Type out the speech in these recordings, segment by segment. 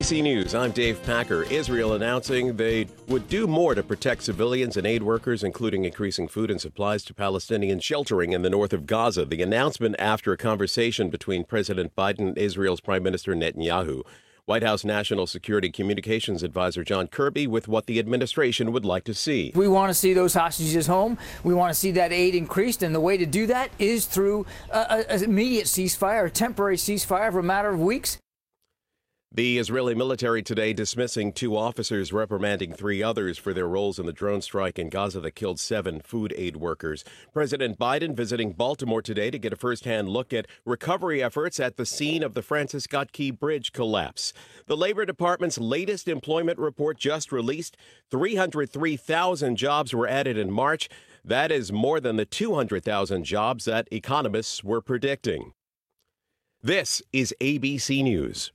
ABC News, I'm Dave Packer. Israel announcing they would do more to protect civilians and aid workers, including increasing food and supplies to Palestinians sheltering in the north of Gaza. The announcement after a conversation between President Biden and Israel's Prime Minister Netanyahu. White House National Security Communications Advisor John Kirby with what the administration would like to see. We want to see those hostages home. We want to see that aid increased, and the way to do that is through an immediate ceasefire, a temporary ceasefire for a matter of weeks. The Israeli military today dismissing 2 officers, reprimanding 3 others for their roles in the drone strike in Gaza that killed 7 food aid workers. President Biden visiting Baltimore today to get a first-hand look at recovery efforts at the scene of the Francis Scott Key Bridge collapse. The Labor Department's latest employment report just released. 303,000 jobs were added in March. That is more than the 200,000 jobs that economists were predicting. This is ABC News.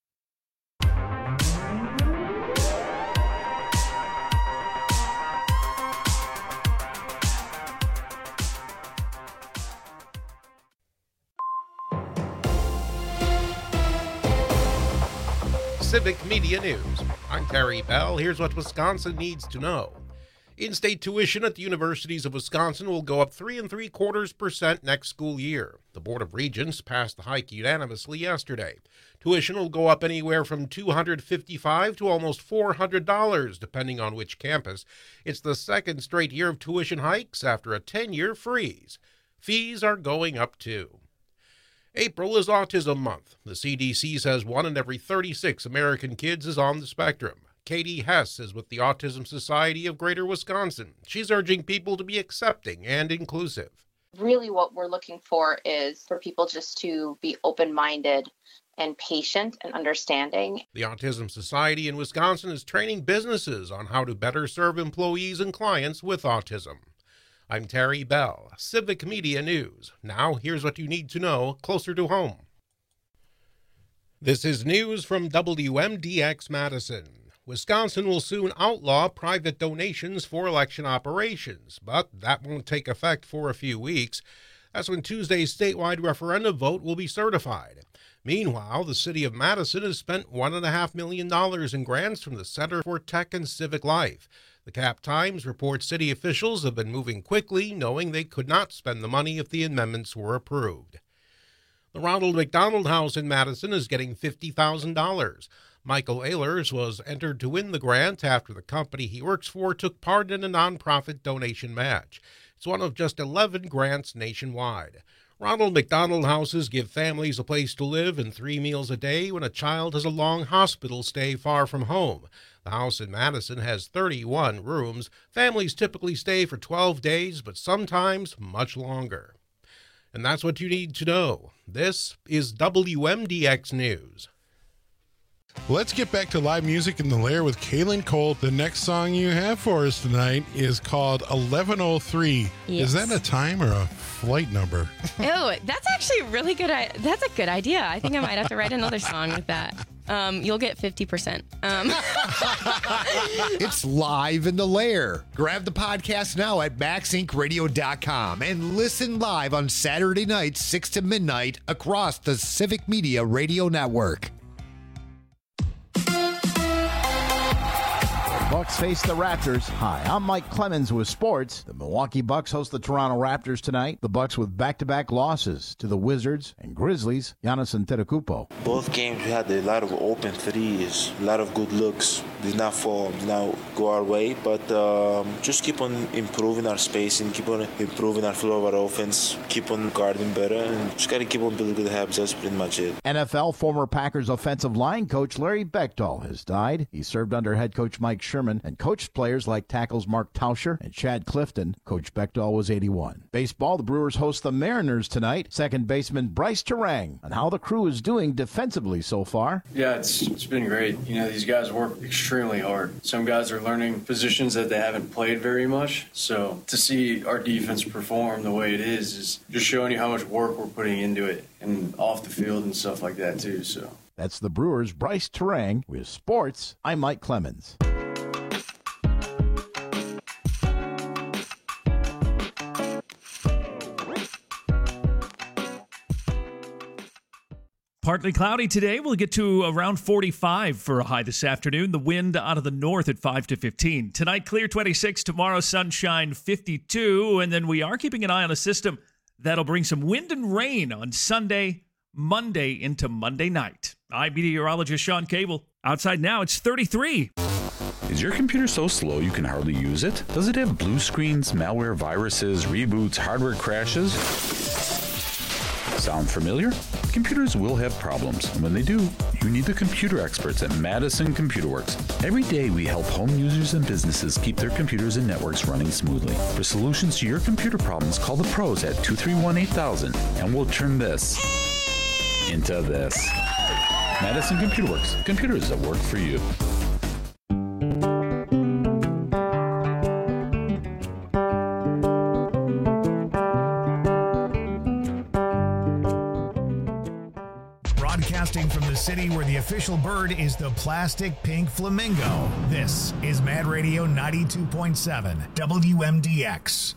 Civic Media News. I'm Terry Bell. Here's what Wisconsin needs to know. In-state tuition at the universities of Wisconsin will go up 3.75% next school year. The Board of Regents passed the hike unanimously yesterday. Tuition will go up anywhere from $255 to almost $400, depending on which campus. It's the second straight year of tuition hikes after a 10-year freeze. Fees are going up too. April is Autism Month. The CDC says 1 in every 36 American kids is on the spectrum. Katie Hess is with the Autism Society of Greater Wisconsin. She's urging people to be accepting and inclusive. Really what we're looking for is for people just to be open-minded and patient and understanding. The Autism Society in Wisconsin is training businesses on how to better serve employees and clients with autism. I'm Terry Bell, Civic Media News. Now, here's what you need to know closer to home. This is news from WMDX Madison. Wisconsin will soon outlaw private donations for election operations, but that won't take effect for a few weeks. That's when Tuesday's statewide referendum vote will be certified. Meanwhile, the city of Madison has spent $1.5 million in grants from the Center for Tech and Civic Life. The Cap Times reports city officials have been moving quickly, knowing they could not spend the money if the amendments were approved. The Ronald McDonald House in Madison is getting $50,000. Michael Ehlers was entered to win the grant after the company he works for took part in a nonprofit donation match. It's one of just 11 grants nationwide. Ronald McDonald Houses give families a place to live and 3 meals a day when a child has a long hospital stay far from home. The house in Madison has 31 rooms. Families typically stay for 12 days, but sometimes much longer. And that's what you need to know. This is WMDX News. Let's get back to live music in the Lair with Kaylin Cole. The next song you have for us tonight is called 1103. Yes. Is that a time or a flight number? Oh, that's actually really good. That's a good idea. I think I might have to write another song with that. You'll get 50%. It's live in the Lair. Grab the podcast now at MaxIncRadio.com and listen live on Saturday nights, 6 to midnight across the Civic Media Radio Network. Bucks face the Raptors. Hi, I'm Mike Clemens with sports. The Milwaukee Bucks host the Toronto Raptors tonight. The Bucks with back-to-back losses to the Wizards and Grizzlies. Giannis Antetokounmpo. Both games we had a lot of open threes, a lot of good looks. Did not fall, did not go our way, but just keep on improving our spacing, keep on improving our flow of our offense, keep on guarding better, and just got to keep on building good habits. That's pretty much it. NFL former Packers offensive line coach Larry Beckdahl has died. He served under head coach Mike Sherman and coached players like tackles Mark Tauscher and Chad Clifton. Coach Beckdahl was 81. Baseball, the Brewers host the Mariners tonight. Second baseman Bryce Terang on how the crew is doing defensively so far. Yeah, it's been great. You know, these guys work extremely hard. Some guys are learning positions that they haven't played very much. So to see our defense perform the way it is just showing you how much work we're putting into it and off the field and stuff like that too. So that's the Brewers' Bryce Terang. With sports, I'm Mike Clemens. Partly cloudy today. We'll get to around 45 for a high this afternoon. The wind out of the north at 5 to 15. Tonight, clear 26. Tomorrow, sunshine 52. And then we are keeping an eye on a system that'll bring some wind and rain on Sunday, Monday into Monday night. I'm meteorologist Sean Cable. Outside now, it's 33. Is your computer so slow you can hardly use it? Does it have blue screens, malware, viruses, reboots, hardware crashes? Sound familiar? Computers will have problems, and when they do, you need the computer experts at Madison Computer Works. Every day we help home users and businesses keep their computers and networks running smoothly. For solutions to your computer problems, call the pros at 231-8000, and we'll turn this into this. Madison Computer Works. Computers that work for you. Broadcasting from the city where the official bird is the plastic pink flamingo. This is Mad Radio 92.7 WMDX.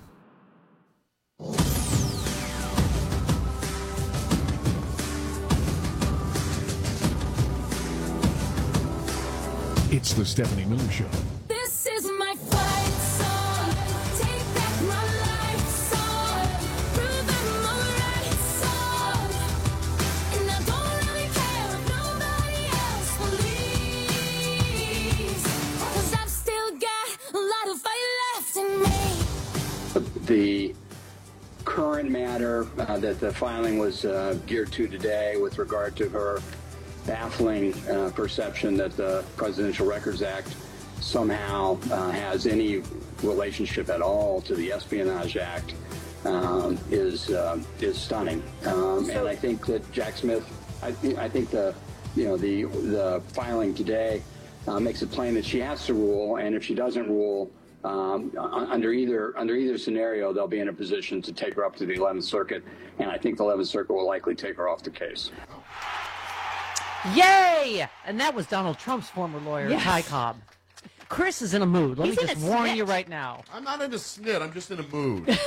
It's the Stephanie Miller Show. This is my fight song. Take back my life song. Prove I'm alright song. And I don't really care if nobody else believes. 'Cause I've still got a lot of fight left in me. The current matter that the filing was geared to today with regard to her baffling perception that the Presidential Records Act somehow has any relationship at all to the Espionage Act is stunning. And I think that Jack Smith, I think the filing today makes it plain that she has to rule, and if she doesn't rule under either scenario, they'll be in a position to take her up to the 11th Circuit, and I think the 11th Circuit will likely take her off the case. Yay! And that was Donald Trump's former lawyer, Yes. Ty Cobb. Chris is in a mood. Let He's me in just a warn snit. you right now. I'm not in a snit. I'm just in a mood.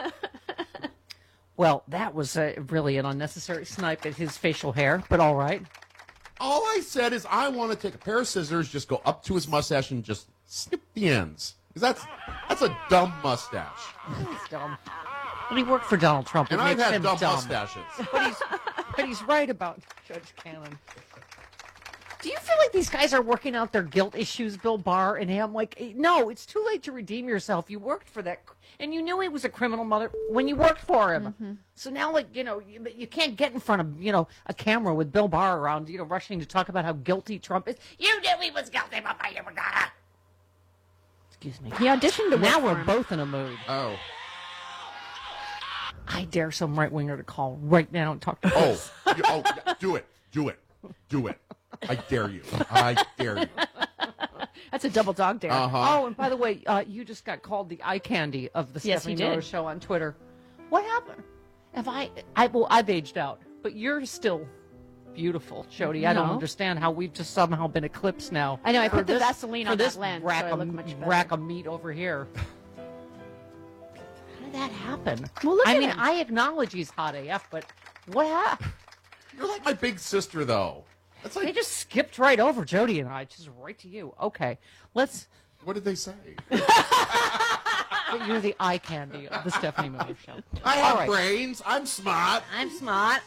Well, that was really an unnecessary snipe at his facial hair, but all right. All I said is I want to take a pair of scissors, just go up to his mustache and just snip the ends. Because that's a dumb mustache. He's dumb. But he worked for Donald Trump. And It I've makes had him dumb dumb. mustaches. But he's right about Judge Cannon. Do you feel like these guys are working out their guilt issues, Bill Barr and him? Like, no, it's too late to redeem yourself. You worked for that, and you knew he was a criminal mother when you worked for him. Mm-hmm. So now, like, you can't get in front of, a camera with Bill Barr around, rushing to talk about how guilty Trump is. You knew he was guilty before you were gonna. Excuse me. He auditioned to work Now for we're him. both in a mood. Oh. I dare some right-winger to call right now and talk to Oh, us. do it. Do it. Do it. I dare you. I dare you. That's a double dog dare. Oh, and by the way, you just got called the eye candy of the Yes, Stephanie he Miller did. Show on Twitter. What happened? I've aged out, but you're still beautiful, Jody. I don't No. understand how we've just somehow been eclipsed now. I know, I for put the this- Vaseline for on this that lens, rack so I of, look much better. rack of meat over here. How did that happen? Well, look I at mean, him. I acknowledge he's hot AF, but what happened? You're like my big sister, though. That's like, They just skipped right over Jody and I, just right to you. Okay, let's. what did they say? You're the eye candy of the Stephanie Miller Show. I All have right. brains. I'm smart. I'm smart.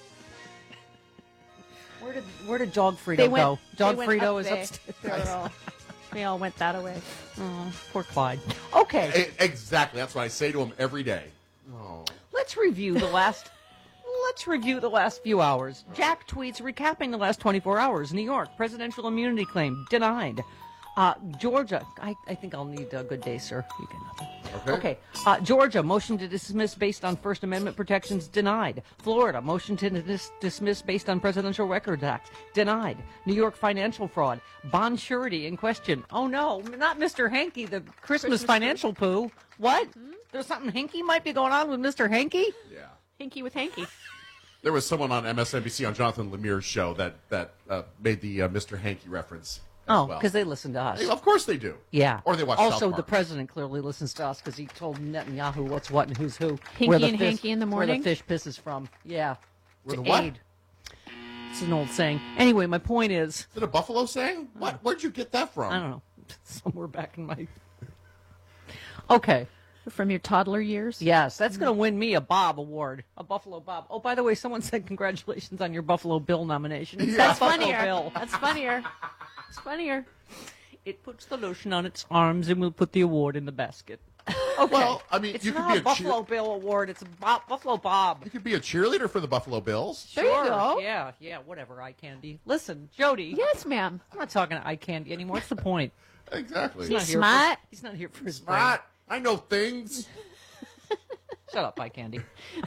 Where did Dog Frito They went- go? Dog they went Frito up is there. upstairs. They all went that way. Oh, poor Clyde. Okay, Exactly. That's what I say to him every day. Oh. let's review the last. Let's review the last few hours. Jack tweets recapping the last 24 hours. New York presidential immunity claim denied. Georgia, I think I'll need a good day, sir. You get nothing. Okay. Georgia, motion to dismiss based on First Amendment protections denied. Florida, motion to dismiss based on Presidential Records Act denied. New York financial fraud, bond surety in question. Oh no, not Mr. Hanky, the Christmas financial poo. What? There's something Hanky might be going on with Mr. Hanky? Yeah. Hinky with hanky. There was someone on MSNBC on Jonathan Lemire's show that made the Mr. Hanky reference. Oh, well. because they listen to us. Of course they do. Yeah. Or they watch Also, South Park. the president clearly listens to us because he told Netanyahu what's what and who's who. Hinky where the and fish, hanky in the Where morning? the fish pisses from. Yeah. Where To the what? aid. It's an old saying. Anyway, my point is... Is it a Buffalo saying? What? Where'd you get that from? I don't know. Somewhere back in my... Okay. From your toddler years? Yes, that's going to win me a Bob Award, a Buffalo Bob. Oh, by the way, someone said congratulations on your Buffalo Bill nomination. It's That's not Buffalo funnier. Bill. That's funnier. It's funnier. It puts the lotion on its arms and will put the award in the basket. Okay. Well, I mean, it's you could not be a Buffalo Bill Award. It's a Buffalo Bob. You could be a cheerleader for the Buffalo Bills. There you Sure. go. Yeah, whatever, eye candy. Listen, Jody. Yes, ma'am. I'm not talking to eye candy anymore. What's the point? Exactly. He's He's smart. He's not here for his Smart. I know things. brain. Shut up, eye candy.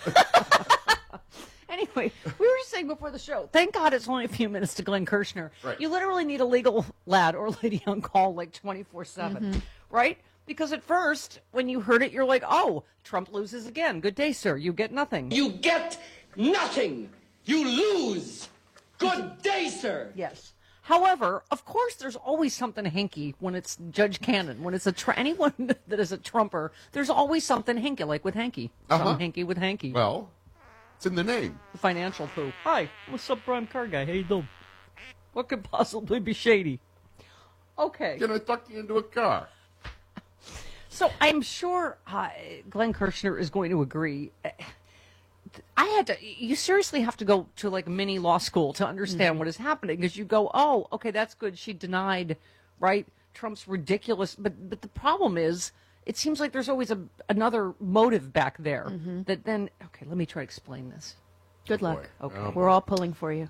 Anyway, we were just saying before the show, thank God it's only a few minutes to Glenn Kirshner. Right. You literally need a legal lad or lady on call like 24/7, right? Because at first, when you heard it, you're like, oh, Trump loses again. Good day, sir. You get nothing. You get nothing. You lose. Good day, sir. Yes. However, of course, there's always something hinky when it's Judge Cannon. When it's anyone that is a Trumper, there's always something hinky, like with Hanky. Something hinky with Hanky. Well, it's in the name. The financial poo. Hi, I'm a subprime car guy. How you doing? What could possibly be shady? Okay. Gonna tuck you into a car. So I'm sure Glenn Kirshner is going to agree. You seriously have to go to like a mini law school to understand what is happening, because you go, oh, okay, that's good. She denied, right? Trump's ridiculous. But the problem is, it seems like there's always another motive back there that then, okay, let me try to explain this. Good luck. Okay. We're all pulling for you.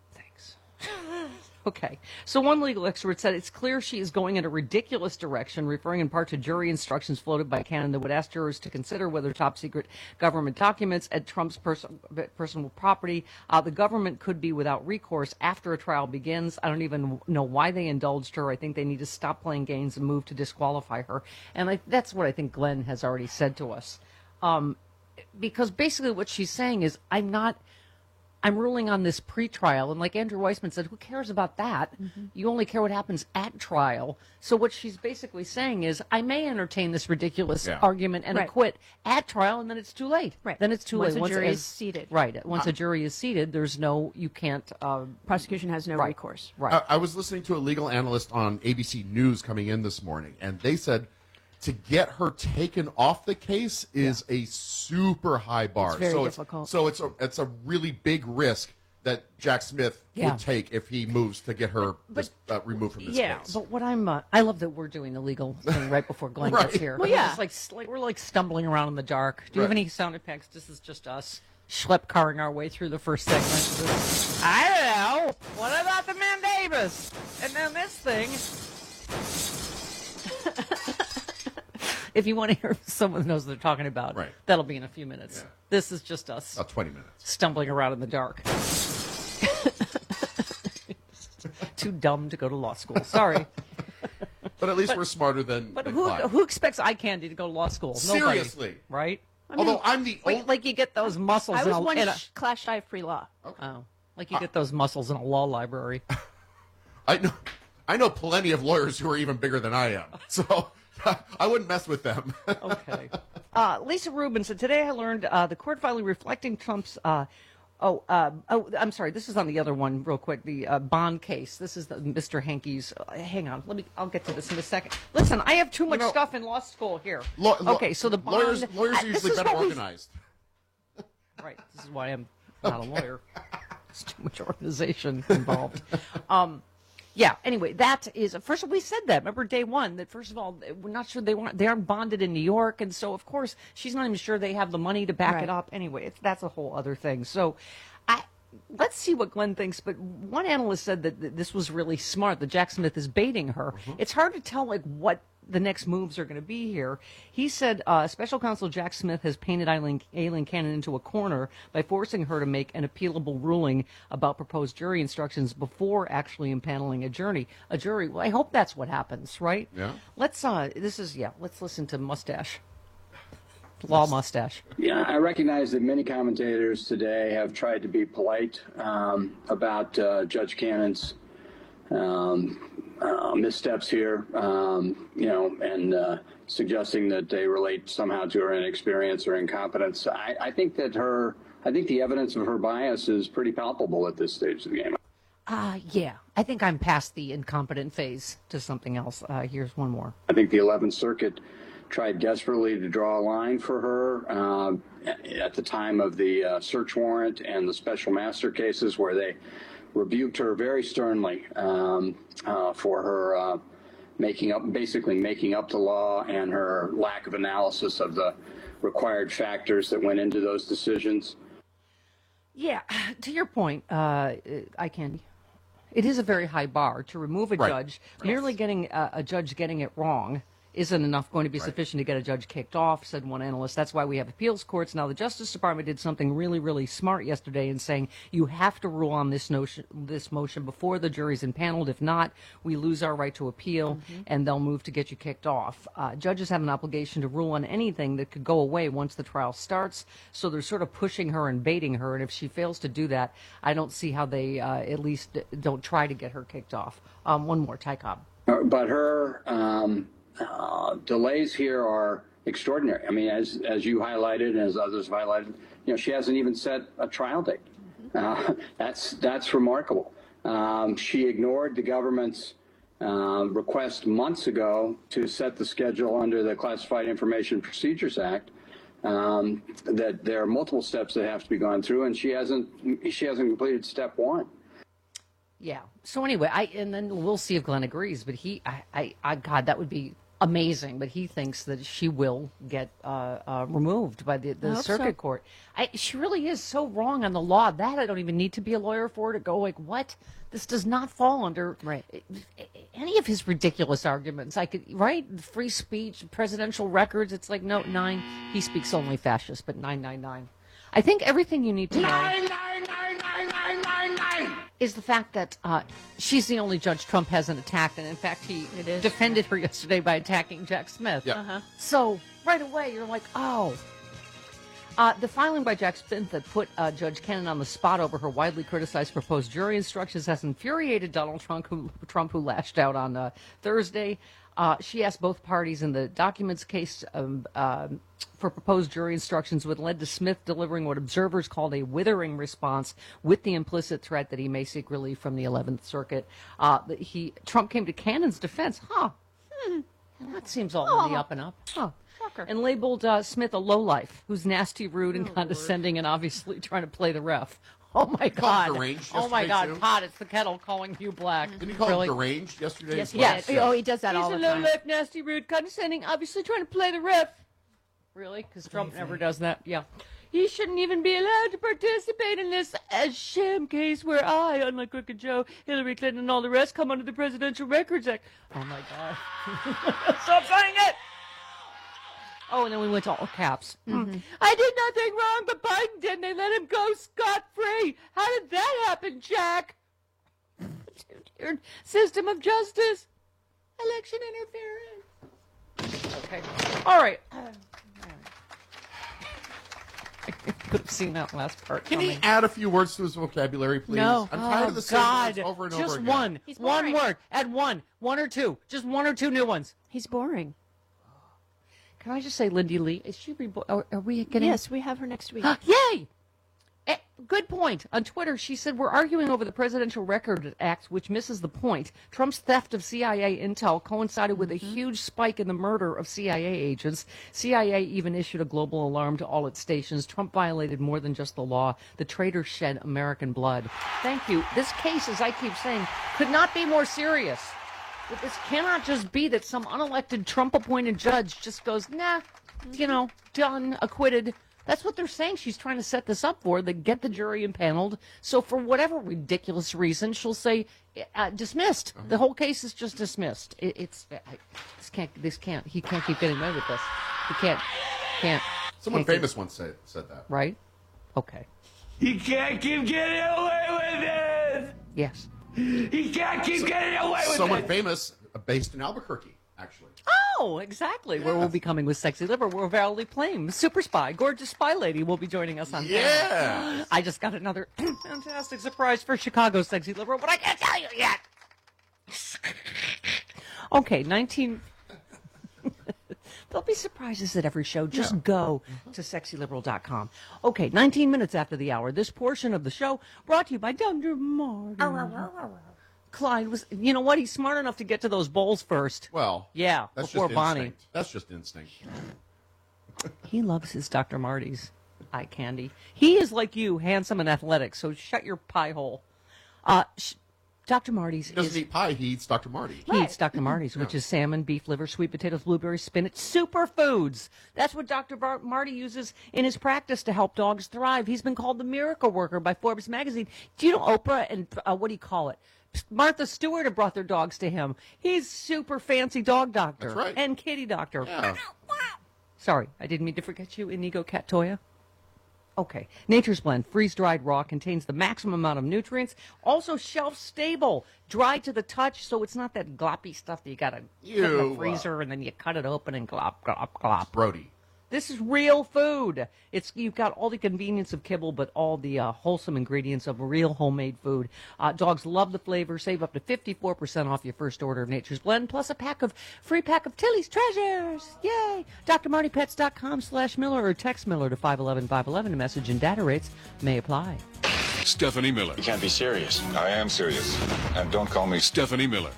Okay. So one legal expert said it's clear she is going in a ridiculous direction, referring in part to jury instructions floated by Cannon that would ask jurors to consider whether top secret government documents at Trump's personal property, the government could be without recourse after a trial begins. I don't even know why they indulged her. I think they need to stop playing games and move to disqualify her. And that's what I think Glenn has already said to us. Because basically what she's saying is, I'm ruling on this pre-trial, and like Andrew Weissman said, who cares about that? You only care what happens at trial. So what she's basically saying is, I may entertain this ridiculous argument and acquit at trial, and then it's too late. Right. Then it's too Once late. a jury is seated. Right. Once a jury is seated, you can't... prosecution has no recourse. Right. I was listening to a legal analyst on ABC News coming in this morning, and they said to get her taken off the case is a super high bar. It's very difficult. So it's a really big risk that Jack Smith would take if he moves to get her removed from this case. But what I love that we're doing the legal thing right before Glenn gets here. Well, yeah. It's like we're like stumbling around in the dark. Do you have any sound effects? This is just us schlepp-carring our way through the first segment. I don't know. What about the mandamus? And then this thing. If you want to hear someone who knows what they're talking about, that'll be in a few minutes. Yeah. This is just us. About 20 minutes. Stumbling around in the dark. Too dumb to go to law school. Sorry. But at least we're smarter than Clyde. Who expects eye candy to go to law school? Nobody, Seriously. right? Although I'm the only... Like you get those muscles I was in one a... class shy of free law. Oh, like you get those muscles in a law library. I know plenty of lawyers who are even bigger than I am. So... I wouldn't mess with them. Okay. Lisa Rubin said, today I learned the court filing reflecting Trump's, I'm sorry, this is on the other one real quick, the bond case. This is Mr. Hankey's, hang on, I'll get to this in a second. Listen, I have too much stuff in law school here. Okay, so the bond. Lawyers are usually better organized. Right, this is why I'm not a lawyer. There's too much organization involved. Yeah, anyway, that is, first of all, we said that, remember day one, that first of all, we're not sure they aren't bonded in New York, and so, of course, she's not even sure they have the money to back it up. Anyway, that's a whole other thing. So, let's see what Glenn thinks, but one analyst said that this was really smart, that Jack Smith is baiting her. It's hard to tell, like, what the next moves are going to be here. He said Special Counsel Jack Smith has painted Aileen Cannon into a corner by forcing her to make an appealable ruling about proposed jury instructions before actually impaneling a jury. Well, I hope that's what happens, right? Yeah. Let's listen to Mustache. Law Mustache. Yeah, I recognize that many commentators today have tried to be polite about Judge Cannon's missteps here, and suggesting that they relate somehow to her inexperience or incompetence. I think that her I think the evidence of her bias is pretty palpable at this stage of the game. Yeah. I think I'm past the incompetent phase to something else. Here's one more. I think the 11th Circuit tried desperately to draw a line for her at the time of the search warrant and the special master cases, where they rebuked her very sternly for her basically making up the law and her lack of analysis of the required factors that went into those decisions. Yeah, to your point, it is a very high bar to remove a judge. Merely getting a judge getting it wrong isn't going to be sufficient to get a judge kicked off, said one analyst. That's why we have appeals courts. Now, the Justice Department did something really, really smart yesterday in saying you have to rule on this motion before the jury's impaneled. If not, we lose our right to appeal, and they'll move to get you kicked off. Judges have an obligation to rule on anything that could go away once the trial starts, so they're sort of pushing her and baiting her, and if she fails to do that, I don't see how they at least don't try to get her kicked off. One more, Ty Cobb. But her delays here are extraordinary. I mean, as you highlighted and as others have highlighted, she hasn't even set a trial date. That's remarkable. She ignored the government's request months ago to set the schedule under the Classified Information Procedures Act. That there are multiple steps that have to be gone through, and she hasn't completed step one. Yeah. So anyway, and then we'll see if Glenn agrees. But God, that would be amazing. But he thinks that she will get removed by the circuit court. She really is so wrong on the law. That I don't even need to be a lawyer for, to go like, what? This does not fall under any of his ridiculous arguments. Free speech, presidential records. It's like, no, 9. He speaks only fascist, but 999. I think everything you need to know is the fact that she's the only judge Trump hasn't attacked, and in fact he defended her yesterday by attacking Jack Smith. Yeah. So right away you're like, oh. The filing by Jack Smith that put Judge Cannon on the spot over her widely criticized proposed jury instructions has infuriated Donald Trump, who lashed out on Thursday. She asked both parties in the documents case for proposed jury instructions, which led to Smith delivering what observers called a withering response with the implicit threat that he may seek relief from the 11th Circuit. Trump came to Cannon's defense. That seems all in the up and up. And labeled Smith a lowlife who's nasty, rude, and condescending, and obviously trying to play the ref. Oh my God! Oh my God, Todd! It's the kettle calling you black. Didn't he call him deranged yesterday? Yes, yes. Oh, he does that all the time. He's a lowlife, nasty, rude, condescending, obviously trying to play the ref. Really? Because Trump never does that. Yeah. He shouldn't even be allowed to participate in this sham case where I, unlike Crooked Joe, Hillary Clinton, and all the rest, come under the Presidential Records Act. Oh my God! Stop saying it. Oh, and then we went to all caps. I did nothing wrong, but Biden did, and they let him go scot-free. How did that happen, Jack? Your system of justice. Election interference. Okay. All right. I could have seen that last part. Can he add a few words to his vocabulary, please? No. I'm tired of the same words over and over Just again. one. One word. Add one. One or two. Just one or two new ones. He's boring. Can I just say, Lindy Lee, is she are we getting... Yes, we have her next week. Yay! Good point. On Twitter, she said, we're arguing over the Presidential Record Act, which misses the point. Trump's theft of CIA intel coincided with a huge spike in the murder of CIA agents. CIA even issued a global alarm to all its stations. Trump violated more than just the law. The traitor shed American blood. Thank you. This case, as I keep saying, could not be more serious. This cannot just be that some unelected Trump-appointed judge just goes, nah, done, acquitted. That's what they're saying. She's trying to set this up for, that get the jury impaneled. So for whatever ridiculous reason, she'll say dismissed. The whole case is just dismissed. He can't keep getting away with this. He can't. Someone famous once said that. Right? Okay. He can't keep getting away with it. Yes. He can't keep getting away with it. Someone famous, based in Albuquerque, actually. Oh, exactly. Where we'll be coming with Sexy Liver. We're Valerie Plame, super spy, gorgeous spy lady will be joining us on camera. I just got another fantastic surprise for Chicago Sexy Liver, but I can't tell you yet. There'll be surprises at every show. Just go to sexyliberal.com. Okay, 19 minutes after the hour. This portion of the show brought to you by Dr. Marty. Clyde was, you know what? He's smart enough to get to those bowls first. Well, yeah, that's before just Bonnie. instinct. That's just instinct. He loves his Dr. Marty's eye candy. He is like you, handsome and athletic, so shut your pie hole. Dr. Marty's He doesn't eat pie, he eats Dr. Marty. He eats Dr. Marty's, which is salmon, beef liver, sweet potatoes, blueberries, spinach, superfoods. That's what Dr. Marty uses in his practice to help dogs thrive. He's been called the miracle worker by Forbes magazine. Do you know Oprah and, what do you call it? Martha Stewart have brought their dogs to him. He's super fancy dog doctor. That's right. And kitty doctor. Yeah. Sorry, I didn't mean to forget you, Inigo Cat Toya. Okay. Nature's Blend, freeze-dried raw, contains the maximum amount of nutrients. Also shelf-stable, dry to the touch, so it's not that gloppy stuff that you got to put in the freezer and then you cut it open and glop, glop, glop. Brody. This is real food. You've got all the convenience of kibble, but all the wholesome ingredients of real homemade food. Dogs love the flavor. Save up to 54% off your first order of Nature's Blend, plus a free pack of Tilly's Treasures. Yay! DrMartyPets.com/Miller or text Miller to 511-511. A message and data rates may apply. Stephanie Miller. You can't be serious. I am serious. And don't call me Stephanie Miller.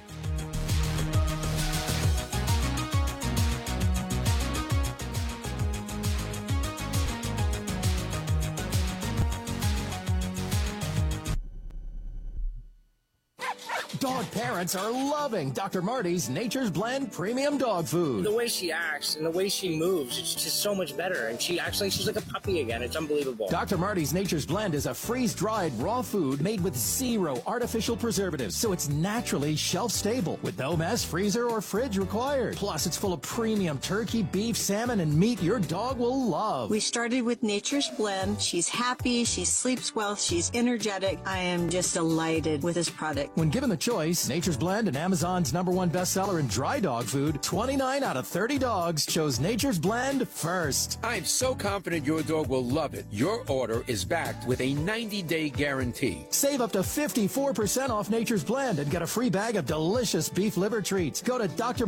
Dog parents are loving Dr. Marty's Nature's Blend Premium Dog Food. The way she acts and the way she moves, it's just so much better. And she's like a puppy again. It's unbelievable. Dr. Marty's Nature's Blend is a freeze-dried raw food made with 0 artificial preservatives, so it's naturally shelf-stable with no mess, freezer, or fridge required. Plus, it's full of premium turkey, beef, salmon, and meat your dog will love. We started with Nature's Blend. She's happy, she sleeps well, she's energetic. I am just delighted with this product. When given the choice, Nature's Blend and Amazon's #1 bestseller in dry dog food, 29 out of 30 dogs chose Nature's Blend first. I'm so confident your dog will love it. Your order is backed with a 90-day guarantee. Save up to 54% off Nature's Blend and get a free bag of delicious beef liver treats. Go to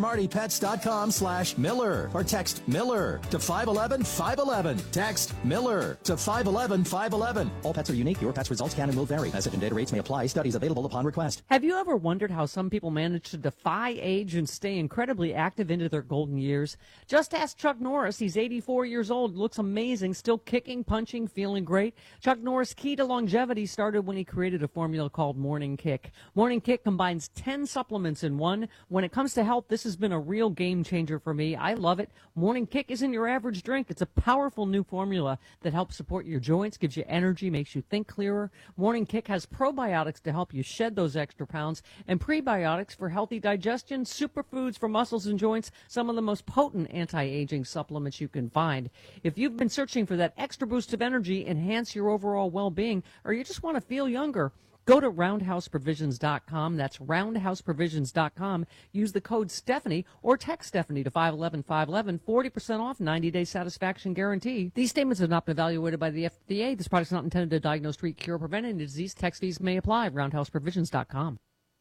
drmartypets.com/Miller or text Miller to 511-511. Text Miller to 511-511. All pets are unique. Your pet's results can and will vary. Message and data rates may apply. Studies available upon request. Have you ever wondered how some people manage to defy age and stay incredibly active into their golden years? Just ask Chuck Norris. He's 84 years old, looks amazing, still kicking, punching, feeling great. Chuck Norris' key to longevity started when he created a formula called Morning Kick. Morning Kick combines 10 supplements in one. When it comes to health, this has been a real game changer for me. I love it. Morning Kick isn't your average drink. It's a powerful new formula that helps support your joints, gives you energy, makes you think clearer. Morning Kick has probiotics to help you shed those extra pounds, and prebiotics for healthy digestion, superfoods for muscles and joints, some of the most potent anti-aging supplements you can find. If you've been searching for that extra boost of energy, enhance your overall well-being, or you just want to feel younger, go to roundhouseprovisions.com. That's roundhouseprovisions.com. Use the code Stephanie or text Stephanie to 511-511. 40% off, 90-day satisfaction guarantee. These statements have not been evaluated by the FDA. This product is not intended to diagnose, treat, cure, or prevent any disease. Tax fees may apply. roundhouseprovisions.com.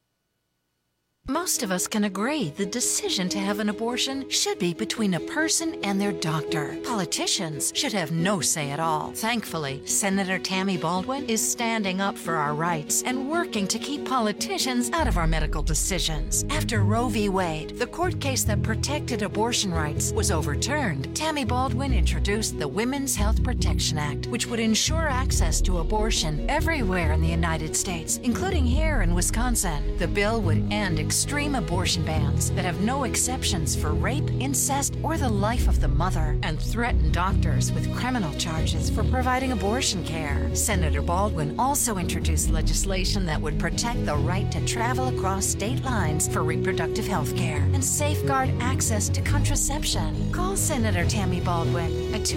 Most of us can agree the decision to have an abortion should be between a person and their doctor. Politicians should have no say at all. Thankfully, Senator Tammy Baldwin is standing up for our rights and working to keep politicians out of our medical decisions. After Roe v. Wade, the court case that protected abortion rights, was overturned, Tammy Baldwin introduced the Women's Health Protection Act, which would ensure access to abortion everywhere in the United States, including here in Wisconsin. The bill would end extreme abortion bans that have no exceptions for rape, incest, or the life of the mother, and threaten doctors with criminal charges for providing abortion care. Senator Baldwin also introduced legislation that would protect the right to travel across state lines for reproductive health care and safeguard access to contraception. Call Senator Tammy Baldwin at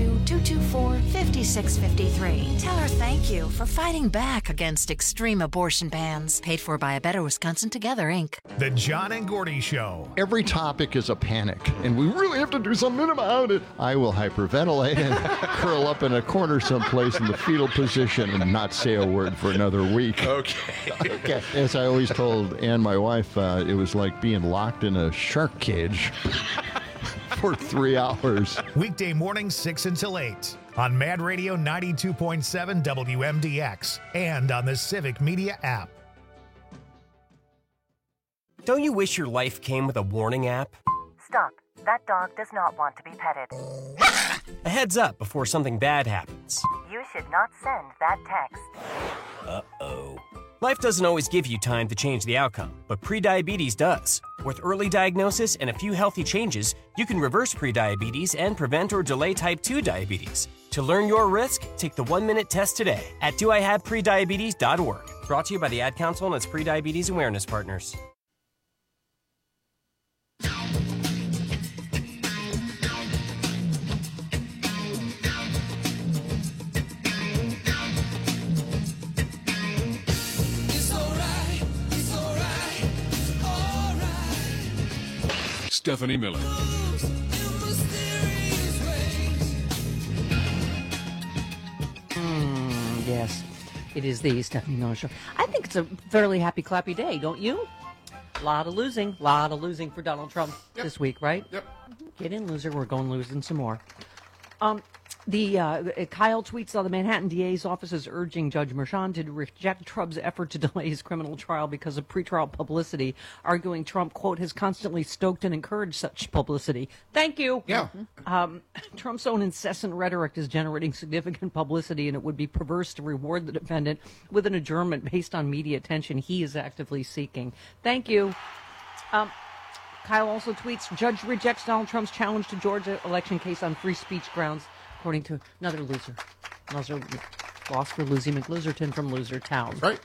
202-224-5653. Tell her thank you for fighting back against extreme abortion bans. Paid for by A Better Wisconsin Together, Inc. The John and Gordy Show. Every topic is a panic, and we really have to do something about it. I will hyperventilate and curl up in a corner someplace in the fetal position and not say a word for another week. Okay. As I always told Ann, my wife, it was like being locked in a shark cage for 3 hours. Weekday mornings 6 until 8 on Mad Radio 92.7 WMDX and on the Civic Media app. Don't you wish your life came with a warning app? Stop. That dog does not want to be petted. A heads up before something bad happens. You should not send that text. Uh-oh. Life doesn't always give you time to change the outcome, but prediabetes does. With early diagnosis and a few healthy changes, you can reverse prediabetes and prevent or delay type 2 diabetes. To learn your risk, take the 1-minute test today at doihaveprediabetes.org. Brought to you by the Ad Council and its prediabetes awareness partners. Stephanie Miller. Yes, it is the Stephanie Miller Show. I think it's a fairly happy, clappy day, don't you? A lot of losing for Donald Trump this week, right? Yep. Get in, loser. We're going losing some more. Kyle tweets the Manhattan DA's office is urging Judge Merchan to reject Trump's effort to delay his criminal trial because of pretrial publicity, arguing Trump, quote, has constantly stoked and encouraged such publicity. Thank you. Yeah. Trump's own incessant rhetoric is generating significant publicity, and it would be perverse to reward the defendant with an adjournment based on media attention he is actively seeking. Thank you. Kyle also tweets, Judge rejects Donald Trump's challenge to Georgia election case on free speech grounds, according to another loser. Another loss for Lucy McLoserton from Loser Town. Right.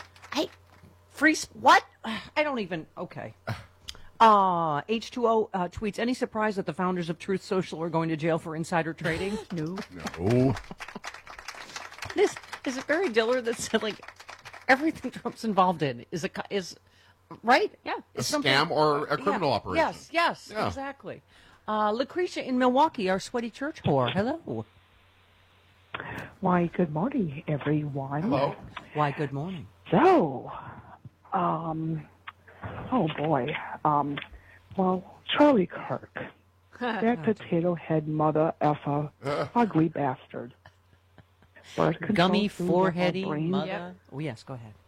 What? I don't even, okay. H2O tweets, any surprise that the founders of Truth Social are going to jail for insider trading? No. No. Is it Barry Diller that said, like, everything Trump's involved in is right? Yeah. A scam or a criminal operation. Yes, Yeah. exactly. Lucretia in Milwaukee, our sweaty church whore. Hello. Why, good morning, everyone. Hello. Why, good morning. So, oh boy. Well, Charlie Kirk, that potato head mother effer, ugly bastard. Birth control Gummy, screws up our foreheady brains. mother. Yep. Oh, yes, go ahead.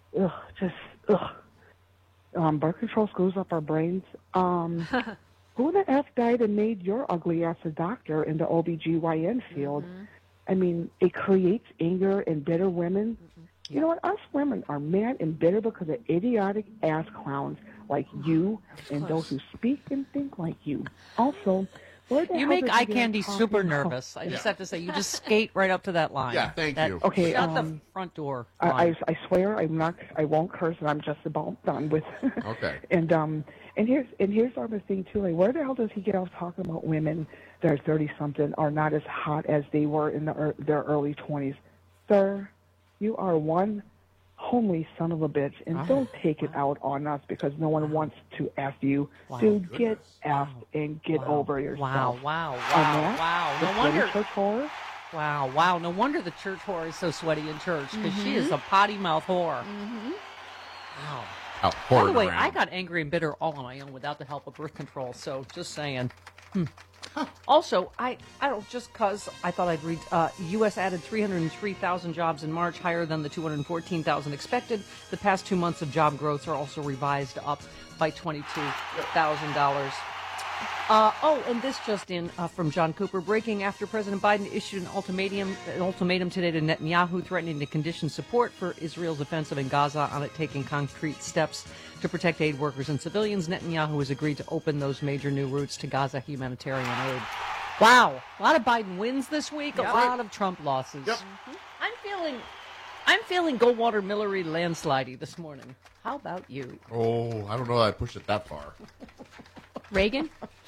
Birth control screws up our brains. Who the F died and made your ugly ass a doctor in the OBGYN field? I mean, it creates anger and bitter women. You know what? Us women are mad and bitter because of idiotic ass clowns like you and those who speak and think like you. Also, where the You hell make did eye get candy coffee super from? nervous. I just have to say, you just skate right up to that line. Yeah, thank you. Okay, Shut the front door. I swear I won't curse, and I'm just about done with. Okay. And here's the other thing too. Like, where the hell does he get off talking about women that are 30-something are not as hot as they were in their early 20s? Sir, you are one homely son of a bitch, and don't take it out on us because no one wants to F you. Dude, get F'd and get over yourself. Wow. The No wonder. church whore? Wow. No wonder the church whore is so sweaty in church, because she is a potty mouth whore. Wow. By the way, I got angry and bitter all on my own without the help of birth control, so just saying. Also, I don't, just because I thought I'd read, U.S. added 303,000 jobs in March, higher than the 214,000 expected. The past 2 months of job growth are also revised up by $22,000. And this just in from John Cooper. Breaking after President Biden issued an ultimatum today to Netanyahu, threatening to condition support for Israel's offensive in Gaza on it taking concrete steps to protect aid workers and civilians. Netanyahu has agreed to open those major new routes to Gaza humanitarian aid. Wow, a lot of Biden wins this week, a lot of Trump losses. Yep. I'm feeling Goldwater Millery landslidey this morning. How about you? Oh, I don't know that I pushed it that far. Reagan?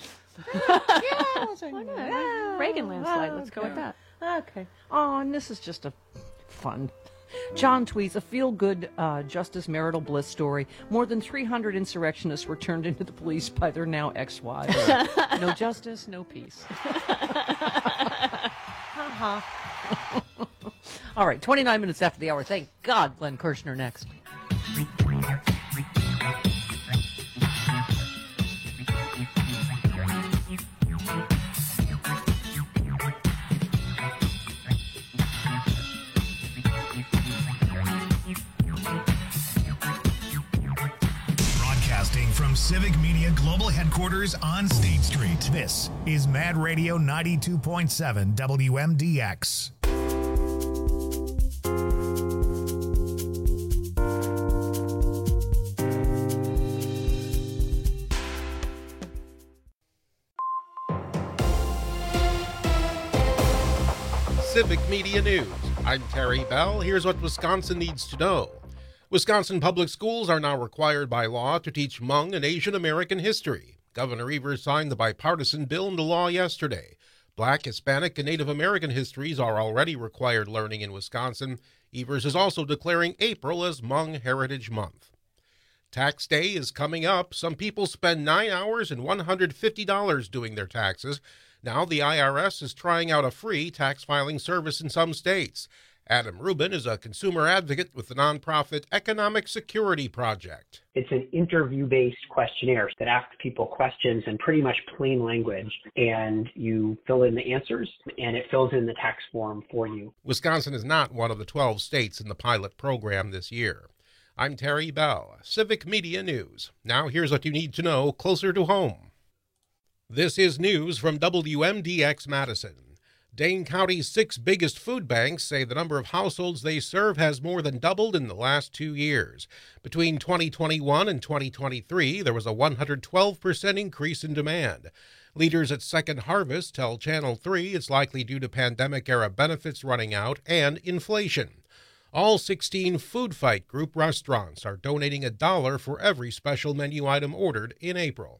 Reagan landslide. Let's go with that. Okay. Oh, and this is just a fun. John tweets, a feel-good Justice Marital Bliss story. More than 300 insurrectionists were turned into the police by their now ex-wives. No justice, no peace. All right, 29 minutes after the hour. Thank God Glenn Kirshner next. Civic Media Global Headquarters on State Street. This is Mad Radio 92.7 WMDX. Civic Media News. I'm Terry Bell. Here's what Wisconsin needs to know. Wisconsin public schools are now required by law to teach Hmong and Asian American history. Governor Evers signed the bipartisan bill into law yesterday. Black, Hispanic, and Native American histories are already required learning in Wisconsin. Evers is also declaring April as Hmong Heritage Month. Tax day is coming up. Some people spend 9 hours and $150 doing their taxes. Now the IRS is trying out a free tax filing service in some states. Adam Rubin is a consumer advocate with the nonprofit Economic Security Project. It's an interview-based questionnaire that asks people questions in pretty much plain language, and you fill in the answers, and it fills in the tax form for you. Wisconsin is not one of the 12 states in the pilot program this year. I'm Terry Bell, Civic Media News. Now here's what you need to know closer to home. This is news from WMDX Madison. Dane County's 6 biggest food banks say the number of households they serve has more than doubled in the last 2 years. Between 2021 and 2023, there was a 112% increase in demand. Leaders at Second Harvest tell Channel 3 it's likely due to pandemic-era benefits running out and inflation. All 16 Food Fight Group restaurants are donating $1 for every special menu item ordered in April.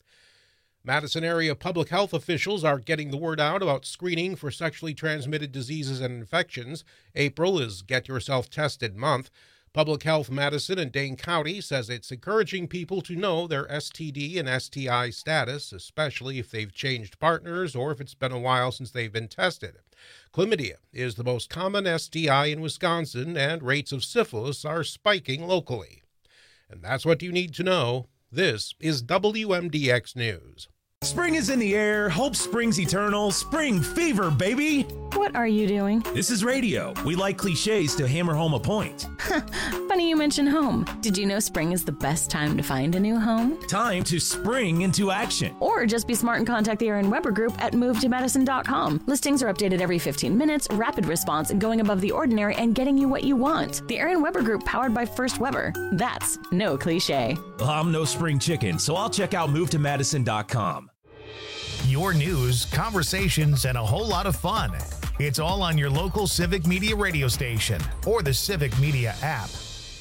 Madison area public health officials are getting the word out about screening for sexually transmitted diseases and infections. April is Get Yourself Tested Month. Public Health Madison and Dane County says it's encouraging people to know their STD and STI status, especially if they've changed partners or if it's been a while since they've been tested. Chlamydia is the most common STI in Wisconsin, and rates of syphilis are spiking locally. And that's what you need to know. This is WMDX News. Spring is in the air. Hope springs eternal. Spring fever, baby. What are you doing? This is radio. We like cliches to hammer home a point. Funny you mention home. Did you know spring is the best time to find a new home? Time to spring into action. Or just be smart and contact the Aaron Weber Group at movetomadison.com. Listings are updated every 15 minutes, rapid response, going above the ordinary, and getting you what you want. The Aaron Weber Group, powered by First Weber. That's no cliche. Well, I'm no spring chicken, so I'll check out movetomadison.com. Your news, conversations, and a whole lot of fun. It's all on your local Civic Media radio station or the Civic Media app.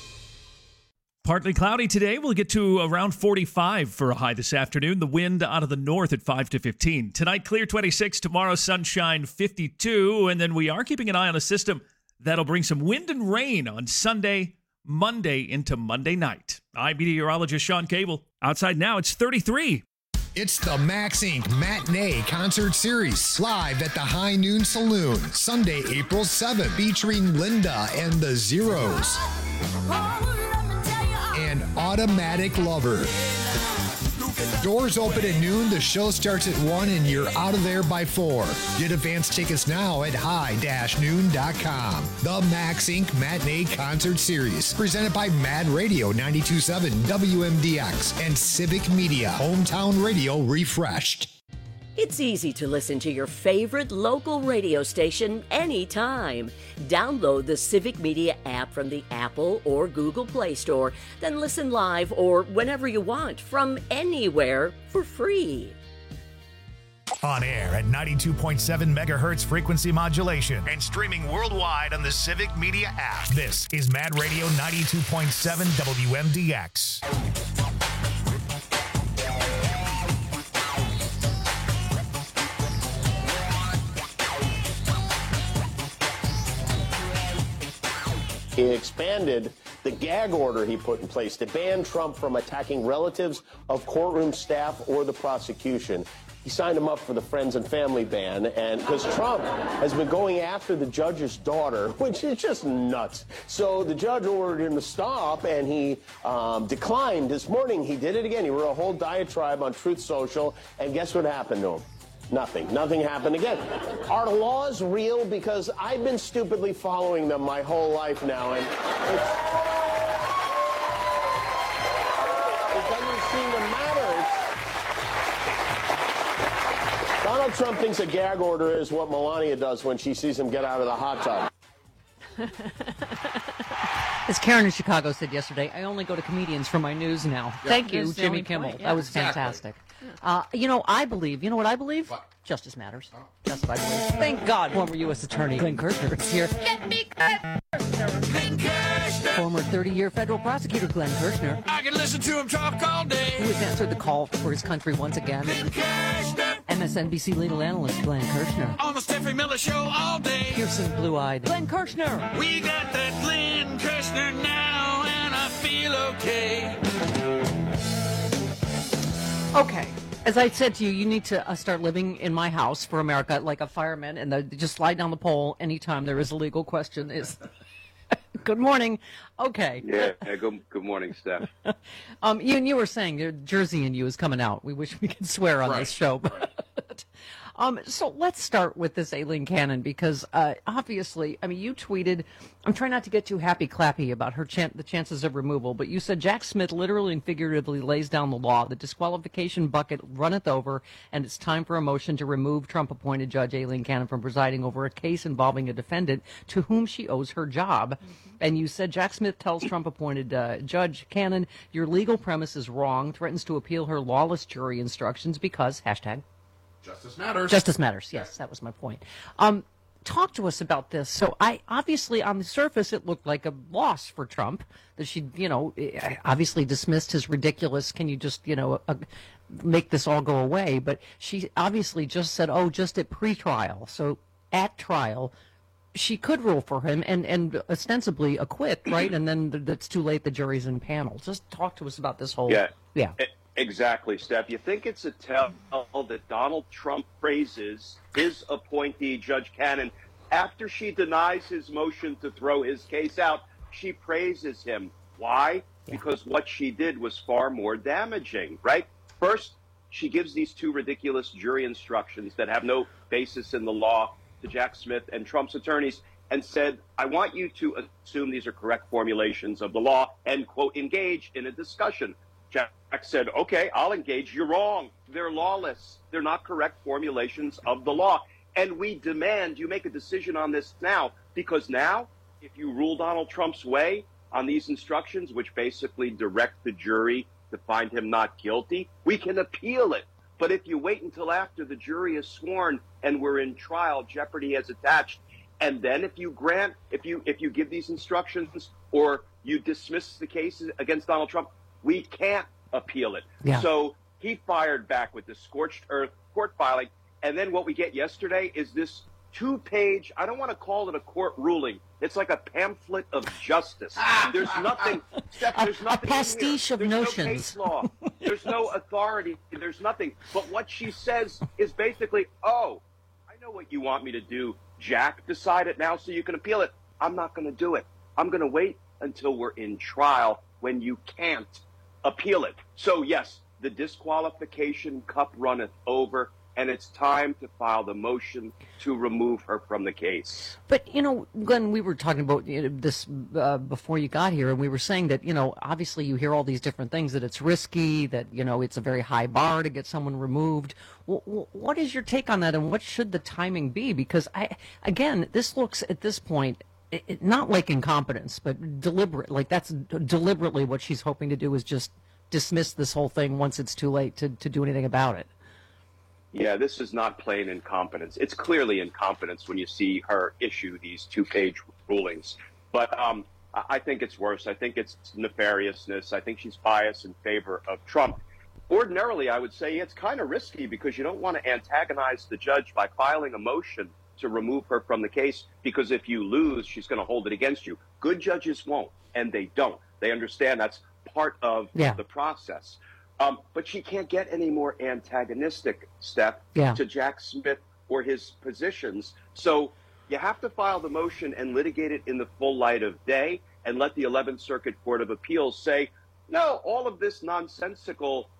Partly cloudy today. We'll get to around 45 for a high this afternoon. The wind out of the north at 5 to 15. Tonight, clear 26. Tomorrow, sunshine 52. And then we are keeping an eye on a system that'll bring some wind and rain on Sunday, Monday into Monday night. I'm meteorologist Sean Cable. Outside now, it's 33. It's the Max Inc. Matinee Concert Series, live at the High Noon Saloon, Sunday, April 7th, featuring Linda and the Zeros and Automatic Lover. Doors open at noon, the show starts at 1, and you're out of there by 4. Get advance tickets now at high-noon.com. The Max Inc. Matinee Concert Series, presented by Mad Radio 92.7 WMDX and Civic Media, hometown radio refreshed. It's easy to listen to your favorite local radio station anytime. Download the Civic Media app from the Apple or Google Play Store, then listen live or whenever you want from anywhere for free. On air at 92.7 megahertz frequency modulation and streaming worldwide on the Civic Media app. This is Mad Radio 92.7 WMDX. He expanded the gag order he put in place to ban Trump from attacking relatives of courtroom staff or the prosecution. He signed him up for the friends and family ban, and because Trump has been going after the judge's daughter, which is just nuts. So the judge ordered him to stop, and he declined. This morning, he did it again. He wrote a whole diatribe on Truth Social, and guess what happened to him? Nothing. Nothing happened again. Are laws real? Because I've been stupidly following them my whole life now, and it doesn't seem to matter. Donald Trump thinks a gag order is what Melania does when she sees him get out of the hot tub. As Karen in Chicago said yesterday, I only go to comedians for my news now. Yeah. Thank you, That's the Jimmy only Kimmel. point, That was Exactly. fantastic. I believe, you know what I believe? What? Justice matters. That's what I believe. Thank God former U.S. Attorney Glenn Kirshner is here. Former 30-year federal prosecutor Glenn Kirshner, I can listen to him talk all day. who has answered the call for his country once again. MSNBC legal analyst Glenn Kirshner. On the Stephanie Miller Show all day. Piercing blue-eyed Glenn Kirshner. We got that Glenn Kirshner now, and I feel okay. Okay. As I said to you, you need to start living in my house for America like a fireman, and just slide down the pole anytime there is a legal question. Is good morning. Okay. Yeah. Good morning, Steph. You were saying your Jersey in you is coming out. We wish we could swear on this show. So let's start with this Aileen Cannon because obviously, I mean, you tweeted, I'm trying not to get too happy clappy about the chances of removal, but you said Jack Smith literally and figuratively lays down the law. The disqualification bucket runneth over, and it's time for a motion to remove Trump-appointed Judge Aileen Cannon from presiding over a case involving a defendant to whom she owes her job. Mm-hmm. And you said Jack Smith tells Trump-appointed Judge Cannon, your legal premise is wrong, threatens to appeal her lawless jury instructions because, hashtag, Justice matters. Justice matters. Yes, that was my point. Talk to us about this. So obviously on the surface, it looked like a loss for Trump that she, obviously dismissed his ridiculous, can you just, make this all go away? But she obviously just said, just at pretrial. So at trial, she could rule for him and ostensibly acquit, right? And then that's too late. The jury's in panel. Just talk to us about this whole. Yeah. Exactly, Steph. You think it's a tell that Donald Trump praises his appointee, Judge Cannon, after she denies his motion to throw his case out, she praises him. Why? Because what she did was far more damaging, right? First, she gives these two ridiculous jury instructions that have no basis in the law to Jack Smith and Trump's attorneys and said, I want you to assume these are correct formulations of the law and, quote, engage in a discussion. Jack said, okay, I'll engage. You're wrong. They're lawless. They're not correct formulations of the law. And we demand you make a decision on this now, because now, if you rule Donald Trump's way on these instructions, which basically direct the jury to find him not guilty, we can appeal it. But if you wait until after the jury is sworn and we're in trial, jeopardy has attached. And then if you give these instructions or you dismiss the case against Donald Trump, we can't appeal it. Yeah. So he fired back with this scorched earth court filing. And then what we get yesterday is this 2-page, I don't want to call it a court ruling. It's like a pamphlet of justice. There's nothing, Steph, there's nothing. A pastiche of notions. No case law. There's no authority. There's nothing. But what she says is basically, I know what you want me to do, Jack. Decide it now so you can appeal it. I'm not going to do it. I'm going to wait until we're in trial when you can't appeal it. So, yes, the disqualification cup runneth over, and it's time to file the motion to remove her from the case. But, Glenn, we were talking about this before you got here, and we were saying that, obviously you hear all these different things, that it's risky, that, it's a very high bar to get someone removed. What is your take on that, and what should the timing be? Because, this looks, at this point, not like incompetence, but deliberate. Like that's deliberately what she's hoping to do is just dismiss this whole thing once it's too late to do anything about it. Yeah, this is not plain incompetence. It's clearly incompetence when you see her issue these 2-page rulings. But I think it's worse. I think it's nefariousness. I think she's biased in favor of Trump. Ordinarily, I would say it's kind of risky because you don't want to antagonize the judge by filing a motion to remove her from the case, because if you lose, she's going to hold it against you. Good judges won't, and they don't. They understand that's part of the process. But she can't get any more antagonistic, Steph, to Jack Smith or his positions. So you have to file the motion and litigate it in the full light of day and let the 11th Circuit Court of Appeals say, no, all of this nonsensical,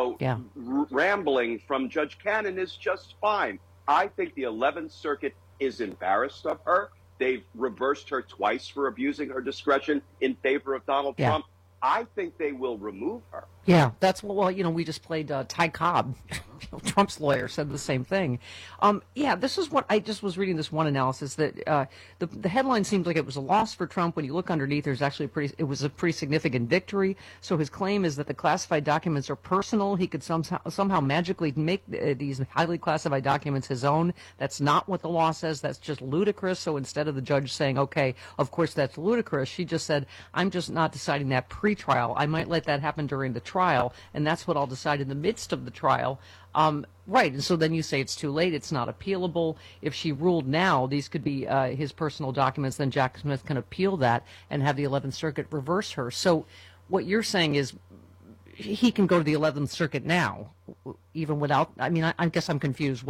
rambling from Judge Cannon is just fine. I think the 11th Circuit is embarrassed of her. They've reversed her twice for abusing her discretion in favor of Donald Trump. I think they will remove her. Yeah, that's well. We just played Ty Cobb, Trump's lawyer, said the same thing. Yeah, this is what I just was reading. This one analysis that the headline seems like it was a loss for Trump. When you look underneath, there's actually it was a pretty significant victory. So his claim is that the classified documents are personal. He could somehow magically make these highly classified documents his own. That's not what the law says. That's just ludicrous. So instead of the judge saying, "Okay, of course that's ludicrous," she just said, "I'm just not deciding that pre-trial. I might let that happen during the trial, and that's what I'll decide in the midst of the trial." Right, and so then you say it's too late, it's not appealable. If she ruled now these could be his personal documents, then Jack Smith can appeal that and have the 11th Circuit reverse her. So what you're saying is he can go to the 11th Circuit now, even without, I guess I'm confused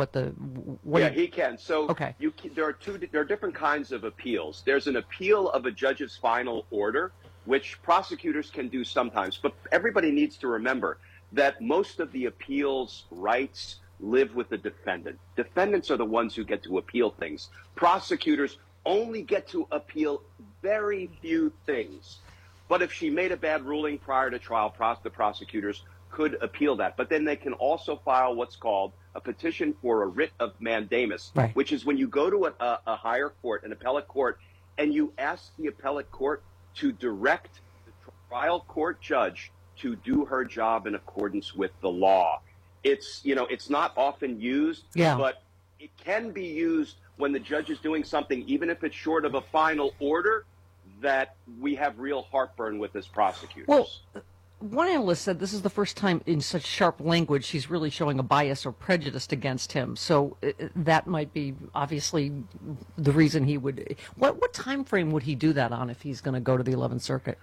he can. So okay. There are different kinds of appeals. There's an appeal of a judge's final order, which prosecutors can do sometimes, but everybody needs to remember that most of the appeals rights live with the defendant. Defendants are the ones who get to appeal things. Prosecutors only get to appeal very few things. But if she made a bad ruling prior to trial, the prosecutors could appeal that. But then they can also file what's called a petition for a writ of mandamus, right, which is when you go to a higher court, an appellate court, and you ask the appellate court to direct the trial court judge to do her job in accordance with the law. It's not often used, but it can be used when the judge is doing something, even if it's short of a final order, that we have real heartburn with as prosecutors. Well, one analyst said this is the first time in such sharp language she's really showing a bias or prejudice against him. So that might be obviously the reason he would. What time frame would he do that on if he's going to go to the 11th Circuit?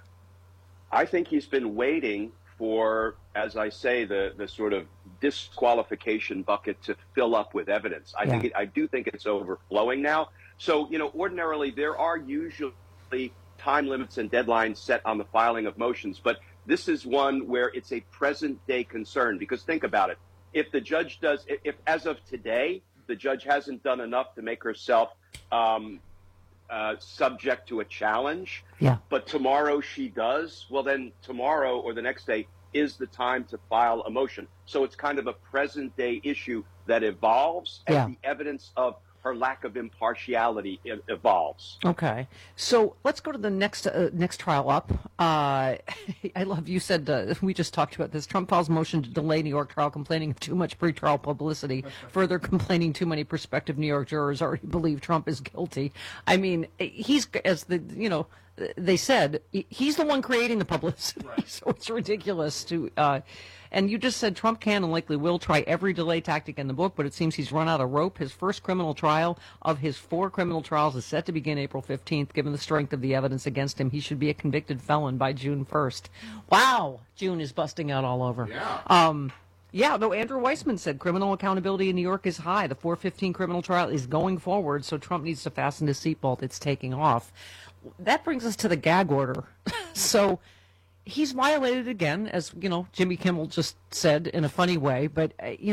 I think he's been waiting for, as I say, the sort of disqualification bucket to fill up with evidence. I do think it's overflowing now. So, ordinarily there are usually time limits and deadlines set on the filing of motions, but this is one where it's a present day concern, because think about it. If the judge if as of today, the judge hasn't done enough to make herself subject to a challenge, but tomorrow she does, well then tomorrow or the next day is the time to file a motion. So it's kind of a present day issue that evolves as the evidence of her lack of impartiality evolves. Okay, so let's go to the next trial up. I love, you said, we just talked about this. Trump files motion to delay New York trial, complaining of too much pretrial publicity, further complaining too many prospective New York jurors already believe Trump is guilty. I mean, he's, as they said, he's the one creating the publicity, so it's ridiculous to... and you just said Trump can and likely will try every delay tactic in the book, but it seems he's run out of rope. His first criminal trial of his 4 criminal trials is set to begin April 15th. Given the strength of the evidence against him, he should be a convicted felon by June 1st. Wow! June is busting out all over. Though Andrew Weissman said criminal accountability in New York is high. The 415 criminal trial is going forward, so Trump needs to fasten his seatbelt. It's taking off. That brings us to the gag order. So... he's violated again, as, Jimmy Kimmel just said in a funny way. But,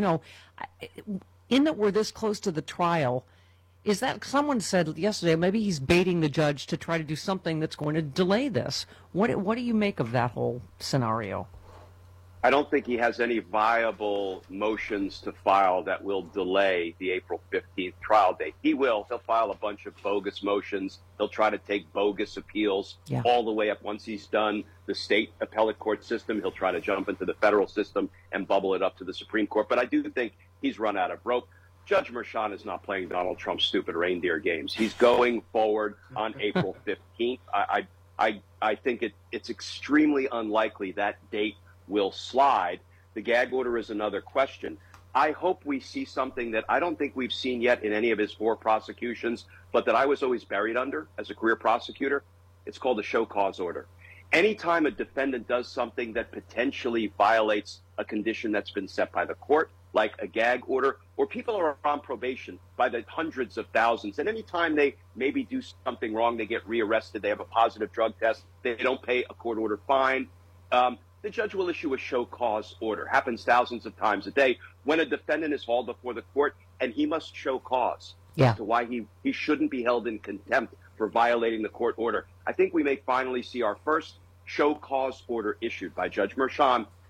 in that we're this close to the trial, is that someone said yesterday maybe he's baiting the judge to try to do something that's going to delay this. What do you make of that whole scenario? I don't think he has any viable motions to file that will delay the April 15th trial date. He'll file a bunch of bogus motions. He'll try to take bogus appeals all the way up. Once he's done the state appellate court system, he'll try to jump into the federal system and bubble it up to the Supreme Court. But I do think he's run out of rope. Judge Merchan is not playing Donald Trump's stupid reindeer games. He's going forward on April 15th. I think it's extremely unlikely that date will slide. The gag order is another question. I hope we see something that I don't think we've seen yet in any of his 4 prosecutions, but that I was always buried under as a career prosecutor. It's called a show cause order. Anytime a defendant does something that potentially violates a condition that's been set by the court, like a gag order, or people are on probation by the hundreds of thousands, and anytime they maybe do something wrong, they get rearrested, they have a positive drug test, they don't pay a court-ordered fine, the judge will issue a show cause order. Happens thousands of times a day when a defendant is hauled before the court and he must show cause as to why he shouldn't be held in contempt for violating the court order. I think we may finally see our first show cause order issued by Judge Merchan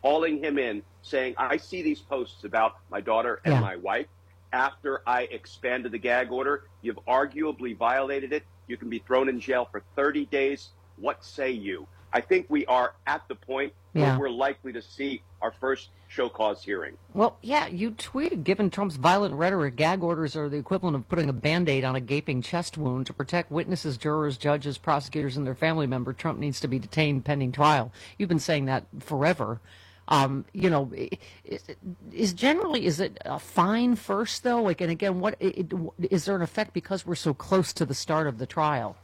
calling him in, saying, I see these posts about my daughter and my wife. After I expanded the gag order, you've arguably violated it. You can be thrown in jail for 30 days. What say you? I think we are at the point where we're likely to see our first show cause hearing. Well, yeah, you tweeted, given Trump's violent rhetoric, gag orders are the equivalent of putting a Band-Aid on a gaping chest wound. To protect witnesses, jurors, judges, prosecutors, and their family member, Trump needs to be detained pending trial. You've been saying that forever. You know, is it a fine first, though? Like, and again, is there an effect because we're so close to the start of the trial?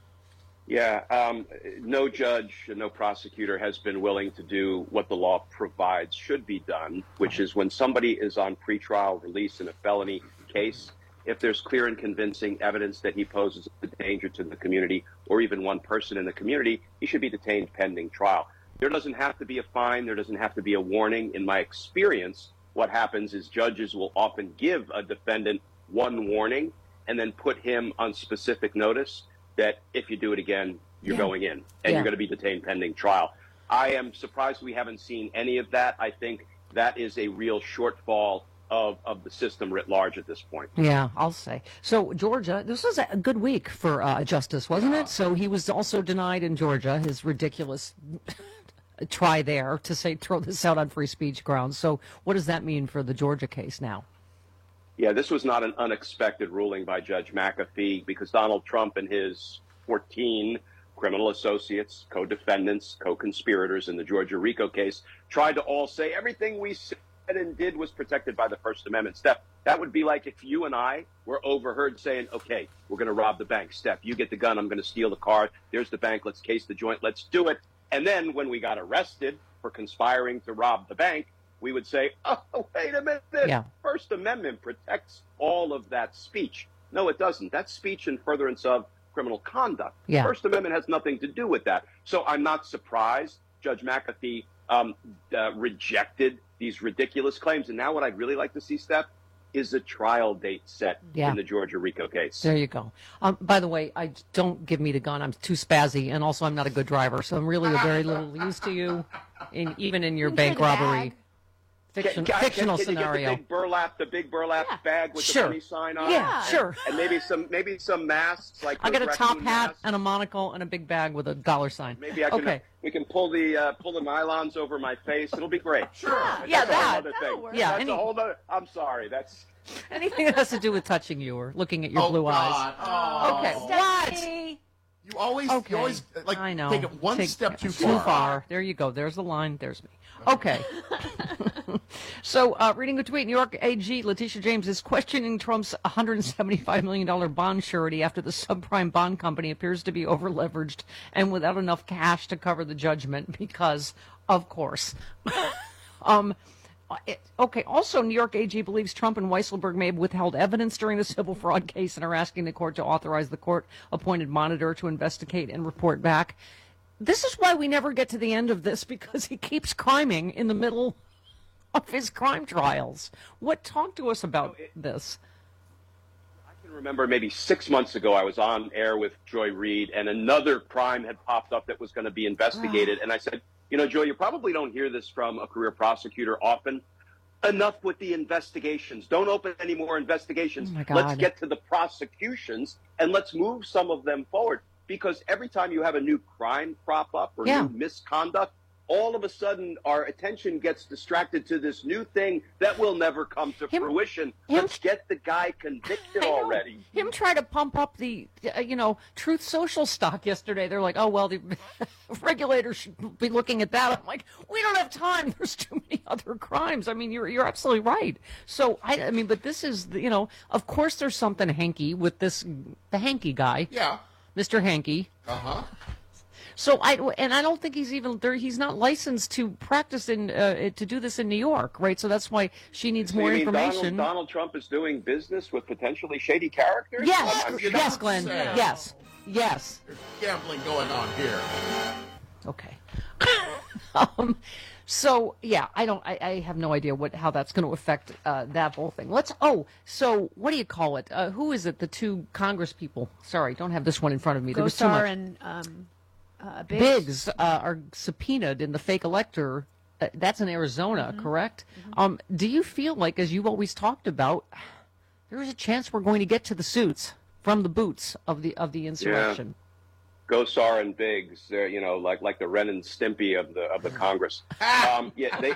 Yeah, no judge, no prosecutor has been willing to do what the law provides should be done, which is when somebody is on pretrial release in a felony case, if there's clear and convincing evidence that he poses a danger to the community or even one person in the community, he should be detained pending trial. There doesn't have to be a fine. There doesn't have to be a warning. In my experience, what happens is judges will often give a defendant one warning and then put him on specific notice that if you do it again, you're going in and you're going to be detained pending trial. I am surprised we haven't seen any of that. I think that is a real shortfall of the system writ large at this point. Yeah, I'll say. So, Georgia, this was a good week for Justice, wasn't it? So he was also denied in Georgia his ridiculous try there to say throw this out on free speech grounds. So what does that mean for the Georgia case now? Yeah, this was not an unexpected ruling by Judge McAfee because Donald Trump and his 14 criminal associates, co-defendants, co-conspirators in the Georgia RICO case tried to all say everything we said and did was protected by the First Amendment. Steph, that would be like if you and I were overheard saying, okay, we're going to rob the bank. Steph, you get the gun. I'm going to steal the car. There's the bank. Let's case the joint. Let's do it. And then when we got arrested for conspiring to rob the bank, we would say, oh, wait a minute. Yeah. First Amendment protects all of that speech. No, it doesn't. That's speech in furtherance of criminal conduct. Yeah. First Amendment has nothing to do with that. So I'm not surprised Judge McAfee rejected these ridiculous claims. And now what I'd really like to see, Steph, is a trial date set in the Georgia RICO case. There you go. By the way, don't give me the gun. I'm too spazzy, and also I'm not a good driver, so I'm really a very little use to you, even in your bank robbery. Fictional scenario. The big burlap bag with the money sign on it. Yeah, sure. And maybe some masks. Like I got a top hat and a monocle and a big bag with a dollar sign. Maybe I can. We can pull the nylons over my face. It'll be great. Sure. That's a whole other that'll thing. work. That's a whole other. I'm sorry. That's anything that has to do with touching you or looking at your blue eyes. Oh. Okay. What? You always like I know. take it one step too far. There you go. There's the line. There's me. Okay. So, reading a tweet, New York AG Letitia James is questioning Trump's $175 million bond surety after the subprime bond company appears to be over-leveraged and without enough cash to cover the judgment because, of course. Okay, also, New York AG believes Trump and Weisselberg may have withheld evidence during the civil fraud case and are asking the court to authorize the court-appointed monitor to investigate and report back. This is why we never get to the end of this, because he keeps criming in the middle of his crime trials. Talk to us about this. I can remember maybe 6 months ago I was on air with Joy Reid and another crime had popped up that was going to be investigated. And I said, Joy, you probably don't hear this from a career prosecutor often. Enough with the investigations. Don't open any more investigations. Oh my God. Let's get to the prosecutions and let's move some of them forward. Because every time you have a new crime crop up or new misconduct, all of a sudden our attention gets distracted to this new thing that will never come to fruition. Let's get the guy convicted already. Him try to pump up the, Truth Social stock yesterday. They're like, oh, well, the regulators should be looking at that. I'm like, we don't have time. There's too many other crimes. I mean, you're absolutely right. So, but this is, of course there's something hanky with the hanky guy. Yeah. Mr. Hanky. Uh-huh. So I don't think he's even there. He's not licensed to practice to do this in New York, right? So that's why she needs more information. Donald Trump is doing business with potentially shady characters? Yes, Glenn. Yes. There's gambling going on here. Okay. So yeah, I have no idea how that's going to affect that whole thing. So what do you call it? Who is it? The two Congress people. Sorry, don't have this one in front of me. There was too much. And Biggs are subpoenaed in the fake elector That's in Arizona, correct? Do you feel like, as you've always talked about, there is a chance we're going to get to the suits from the boots of the insurrection? Yeah. Go Soren Biggs, they're, like the Ren and Stimpy of the Congress. I'm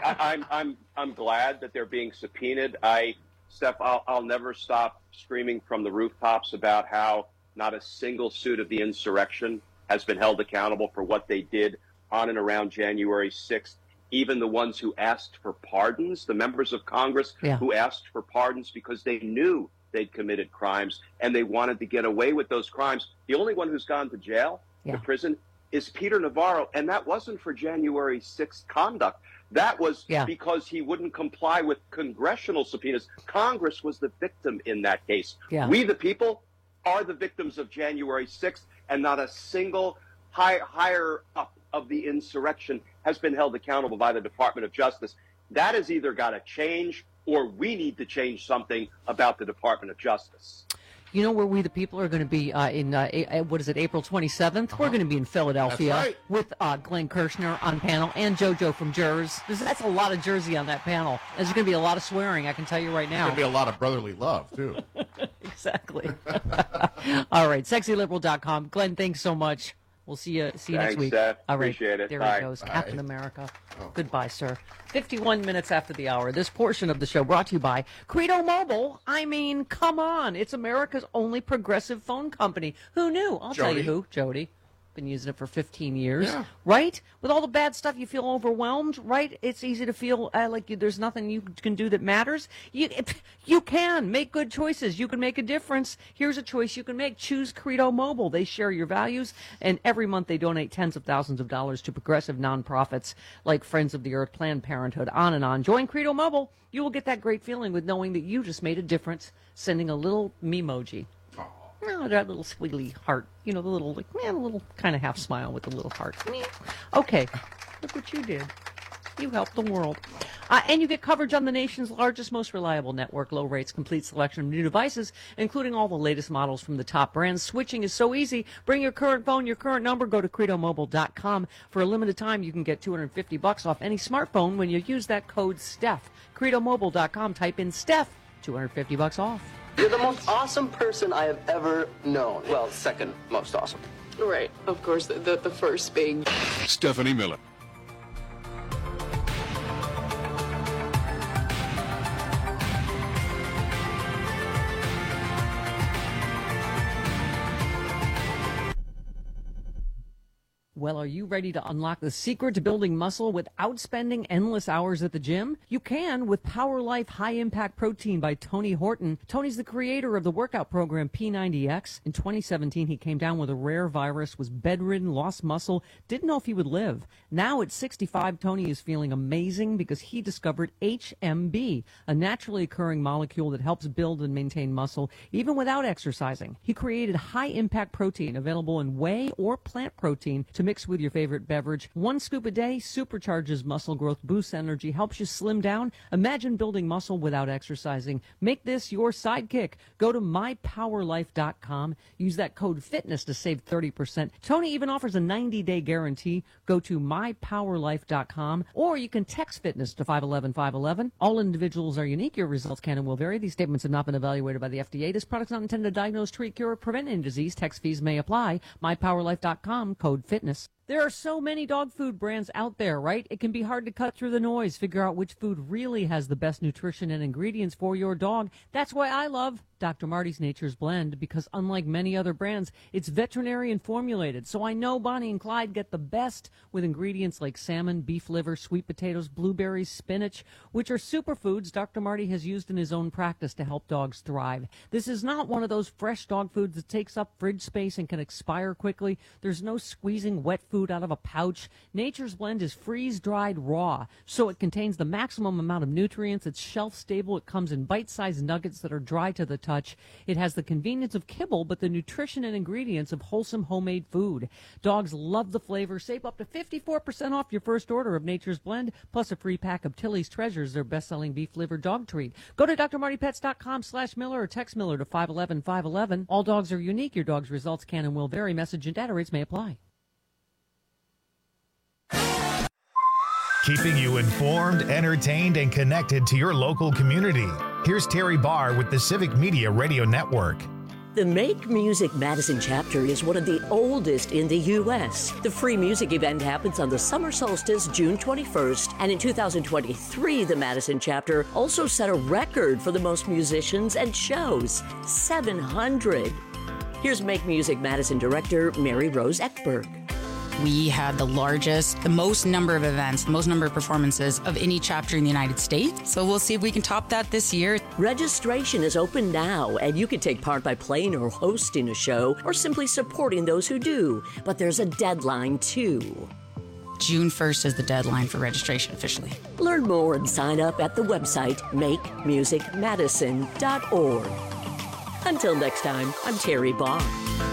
glad that they're being subpoenaed. Steph, I'll never stop screaming from the rooftops about how not a single suit of the insurrection has been held accountable for what they did on and around January 6th. Even the ones who asked for pardons, the members of Congress who asked for pardons because they knew they'd committed crimes and they wanted to get away with those crimes. The only one who's gone to jail, to prison, is Peter Navarro, and that wasn't for January 6th conduct. That was because he wouldn't comply with congressional subpoenas. Congress was the victim in that case. Yeah. We, the people, are the victims of January 6th, and not a single higher up of the insurrection has been held accountable by the Department of Justice. That has either got to change, or we need to change something about the Department of Justice. You know where we, the people, are going to be April 27th? We're going to be in Philadelphia with Glenn Kirshner on panel and JoJo from Jers. That's a lot of Jersey on that panel. There's going to be a lot of swearing, I can tell you right now. There's going to be a lot of brotherly love, too. Exactly. All right, sexyliberal.com. Glenn, thanks so much. We'll see you next week. Seth. All right. Appreciate it. There Bye. he goes. Bye. Captain America. Goodbye, sir. 51 minutes after the hour. This portion of the show brought to you by Credo Mobile. I mean, come on. It's America's only progressive phone company. Who knew? I'll tell you who. Jody. Been using it for 15 years, right? With all the bad stuff, you feel overwhelmed, right? It's easy to feel like there's nothing you can do that matters. You can make good choices. You can make a difference. Here's a choice you can make. Choose Credo Mobile. They share your values, and every month they donate tens of thousands of dollars to progressive nonprofits like Friends of the Earth, Planned Parenthood, on and on. Join Credo Mobile. You will get that great feeling with knowing that you just made a difference, sending a little memoji. Oh, that little squiggly heart. The little, a little kind of half smile with the little heart. Okay, look what you did. You helped the world. And you get coverage on the nation's largest, most reliable network. Low rates, complete selection of new devices, including all the latest models from the top brands. Switching is so easy. Bring your current phone, your current number. Go to CredoMobile.com. For a limited time, you can get $250 off any smartphone when you use that code STEPH. CredoMobile.com. Type in STEPH. $250 off. You're the most awesome person I have ever known. Well, second most awesome. Right. Of course, the first being Stephanie Miller. Well, are you ready to unlock the secret to building muscle without spending endless hours at the gym? You can with Power Life High Impact Protein by Tony Horton. Tony's the creator of the workout program P90X. In 2017, he came down with a rare virus, was bedridden, lost muscle, didn't know if he would live. Now at 65, Tony is feeling amazing because he discovered HMB, a naturally occurring molecule that helps build and maintain muscle even without exercising. He created High Impact Protein, available in whey or plant protein, to mix with your favorite beverage. 1 scoop a day supercharges muscle growth, boosts energy, helps you slim down. Imagine building muscle without exercising. Make this your sidekick. Go to mypowerlife.com. Use that code FITNESS to save 30%. Tony even offers a 90-day guarantee. Go to mypowerlife.com, or you can text FITNESS to 511-511. All individuals are unique. Your results can and will vary. These statements have not been evaluated by the FDA. This product is not intended to diagnose, treat, cure, or prevent any disease. Text fees may apply. mypowerlife.com, code FITNESS. There are so many dog food brands out there, right? It can be hard to cut through the noise, figure out which food really has the best nutrition and ingredients for your dog. That's why I love Dr. Marty's Nature's Blend, because unlike many other brands, it's veterinarian formulated. So I know Bonnie and Clyde get the best with ingredients like salmon, beef liver, sweet potatoes, blueberries, spinach, which are superfoods Dr. Marty has used in his own practice to help dogs thrive. This is not one of those fresh dog foods that takes up fridge space and can expire quickly. There's no squeezing wet food out of a pouch. Nature's Blend is freeze-dried raw, so it contains the maximum amount of nutrients. It's shelf-stable. It comes in bite-sized nuggets that are dry to the touch. It has the convenience of kibble, but the nutrition and ingredients of wholesome homemade food. Dogs love the flavor. Save up to 54% off your first order of Nature's Blend, plus a free pack of Tilly's Treasures, their best-selling beef liver dog treat. Go to drmartypets.com/Miller or text Miller to 511-511. All dogs are unique. Your dog's results can and will vary. Message and data rates may apply. keeping you informed, entertained, and connected to your local community. Here's Terry Barr with the Civic Media Radio Network. The Make Music Madison chapter is one of the oldest in the U.S. The free music event happens on the summer solstice, June 21st, and in 2023, the Madison chapter also set a record for the most musicians and shows, 700. Here's Make Music Madison director Mary Rose Eckberg. We had the most number of events, the most number of performances of any chapter in the United States. So we'll see if we can top that this year. Registration is open now, and you can take part by playing or hosting a show or simply supporting those who do. But there's a deadline, too. June 1st is the deadline for registration officially. Learn more and sign up at the website makemusicmadison.org. Until next time, I'm Terry Barr.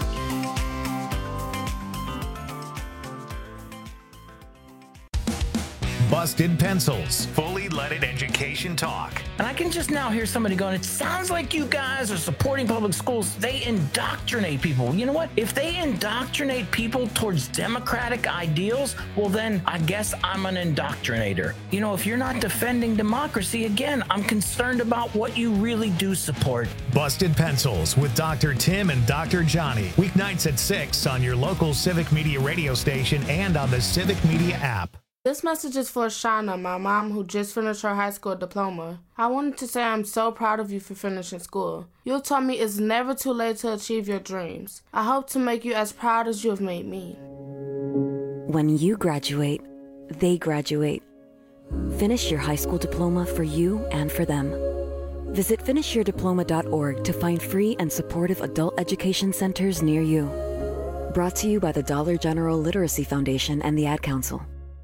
Busted Pencils, fully leaded education talk. And I can just now hear somebody going, it sounds like you guys are supporting public schools. They indoctrinate people. You know what? If they indoctrinate people towards democratic ideals, well, then I guess I'm an indoctrinator. You know, if you're not defending democracy, again, I'm concerned about what you really do support. Busted Pencils with Dr. Tim and Dr. Johnny. Weeknights at 6 on your local Civic Media radio station and on the Civic Media app. This message is for Shauna, my mom, who just finished her high school diploma. I wanted to say I'm so proud of you for finishing school. You taught me it's never too late to achieve your dreams. I hope to make you as proud as you have made me. When you graduate, they graduate. Finish your high school diploma for you and for them. Visit finishyourdiploma.org to find free and supportive adult education centers near you. Brought to you by the Dollar General Literacy Foundation and the Ad Council.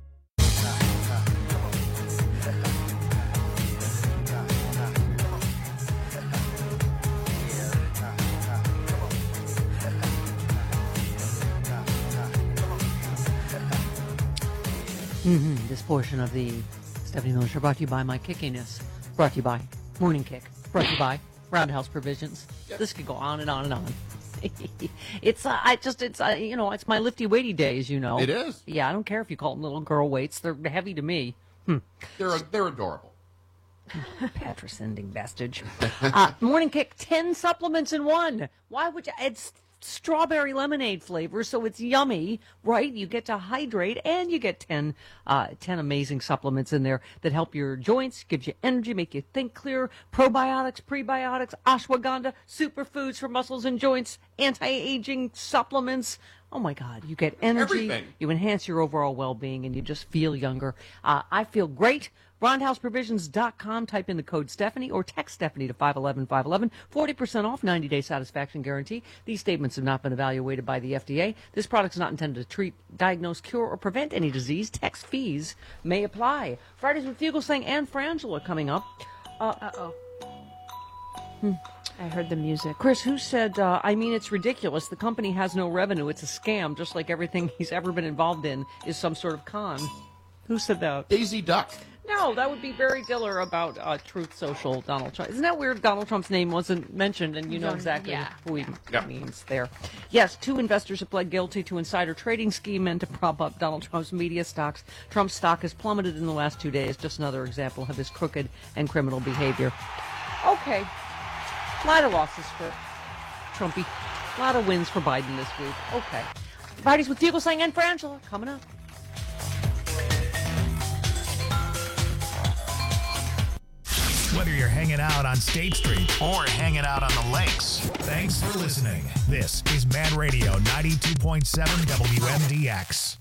This portion of the Stephanie Miller Show brought to you by My Kickiness, brought to you by Morning Kick, brought to you by Roundhouse Provisions. This could go on and on and on. It's my lifty weighty day, as you know. It is. Yeah, I don't care if you call them little girl weights; they're heavy to me. They're adorable. Patricending vestige. Morning Kick, 10 supplements in one. Why would you? It's strawberry lemonade flavor, so it's yummy, right? You get to hydrate, and you get 10 amazing supplements in there that help your joints, gives you energy, make you think clear. Probiotics, prebiotics, ashwagandha, superfoods for muscles and joints, anti-aging supplements. Oh my God, you get energy, everything. You enhance your overall well-being, and you just feel younger. I feel great. RoundhouseProvisions.com. Type in the code Stephanie or text Stephanie to 511-511. 40% off, 90-day satisfaction guarantee. These statements have not been evaluated by the FDA. This product is not intended to treat, diagnose, cure, or prevent any disease. Tax fees may apply. Fridays with Fugelsang and Frangela coming up. I heard the music. Chris, who said, it's ridiculous. The company has no revenue. It's a scam, just like everything he's ever been involved in is some sort of con. Who said that? Daisy Duck. No, that would be Barry Diller about Truth Social, Donald Trump. Isn't that weird? Donald Trump's name wasn't mentioned, and you know exactly who he means there. Yes, 2 investors have pled guilty to insider trading scheme meant to prop up Donald Trump's media stocks. Trump's stock has plummeted in the last 2 days. Just another example of his crooked and criminal behavior. Okay. A lot of losses for Trumpy. A lot of wins for Biden this week. Okay. Fridays with Fugelsang and Frangela coming up. Whether you're hanging out on State Street or hanging out on the lakes, thanks for listening. This is Mad Radio 92.7 WMDX.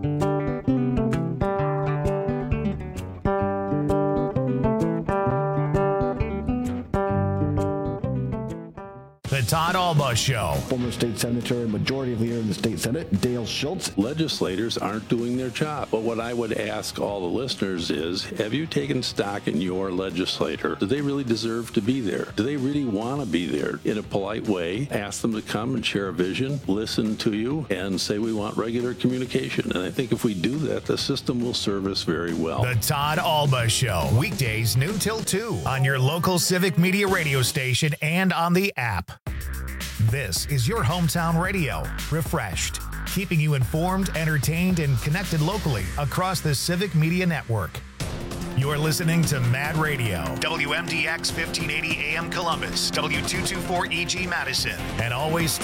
The Todd Alba Show. Former state senator and majority leader in the state Senate, Dale Schultz. Legislators aren't doing their job. But what I would ask all the listeners is, have you taken stock in your legislator? Do they really deserve to be there? Do they really want to be there? In a polite way, ask them to come and share a vision, listen to you, and say we want regular communication. And I think if we do that, the system will serve us very well. The Todd Alba Show. Weekdays noon till 2 on your local Civic Media radio station and on the app. This is your hometown radio, refreshed. keeping you informed, entertained, and connected locally across the Civic Media Network. You're listening to Mad Radio, WMDX 1580 AM Columbus, W224EG Madison, and always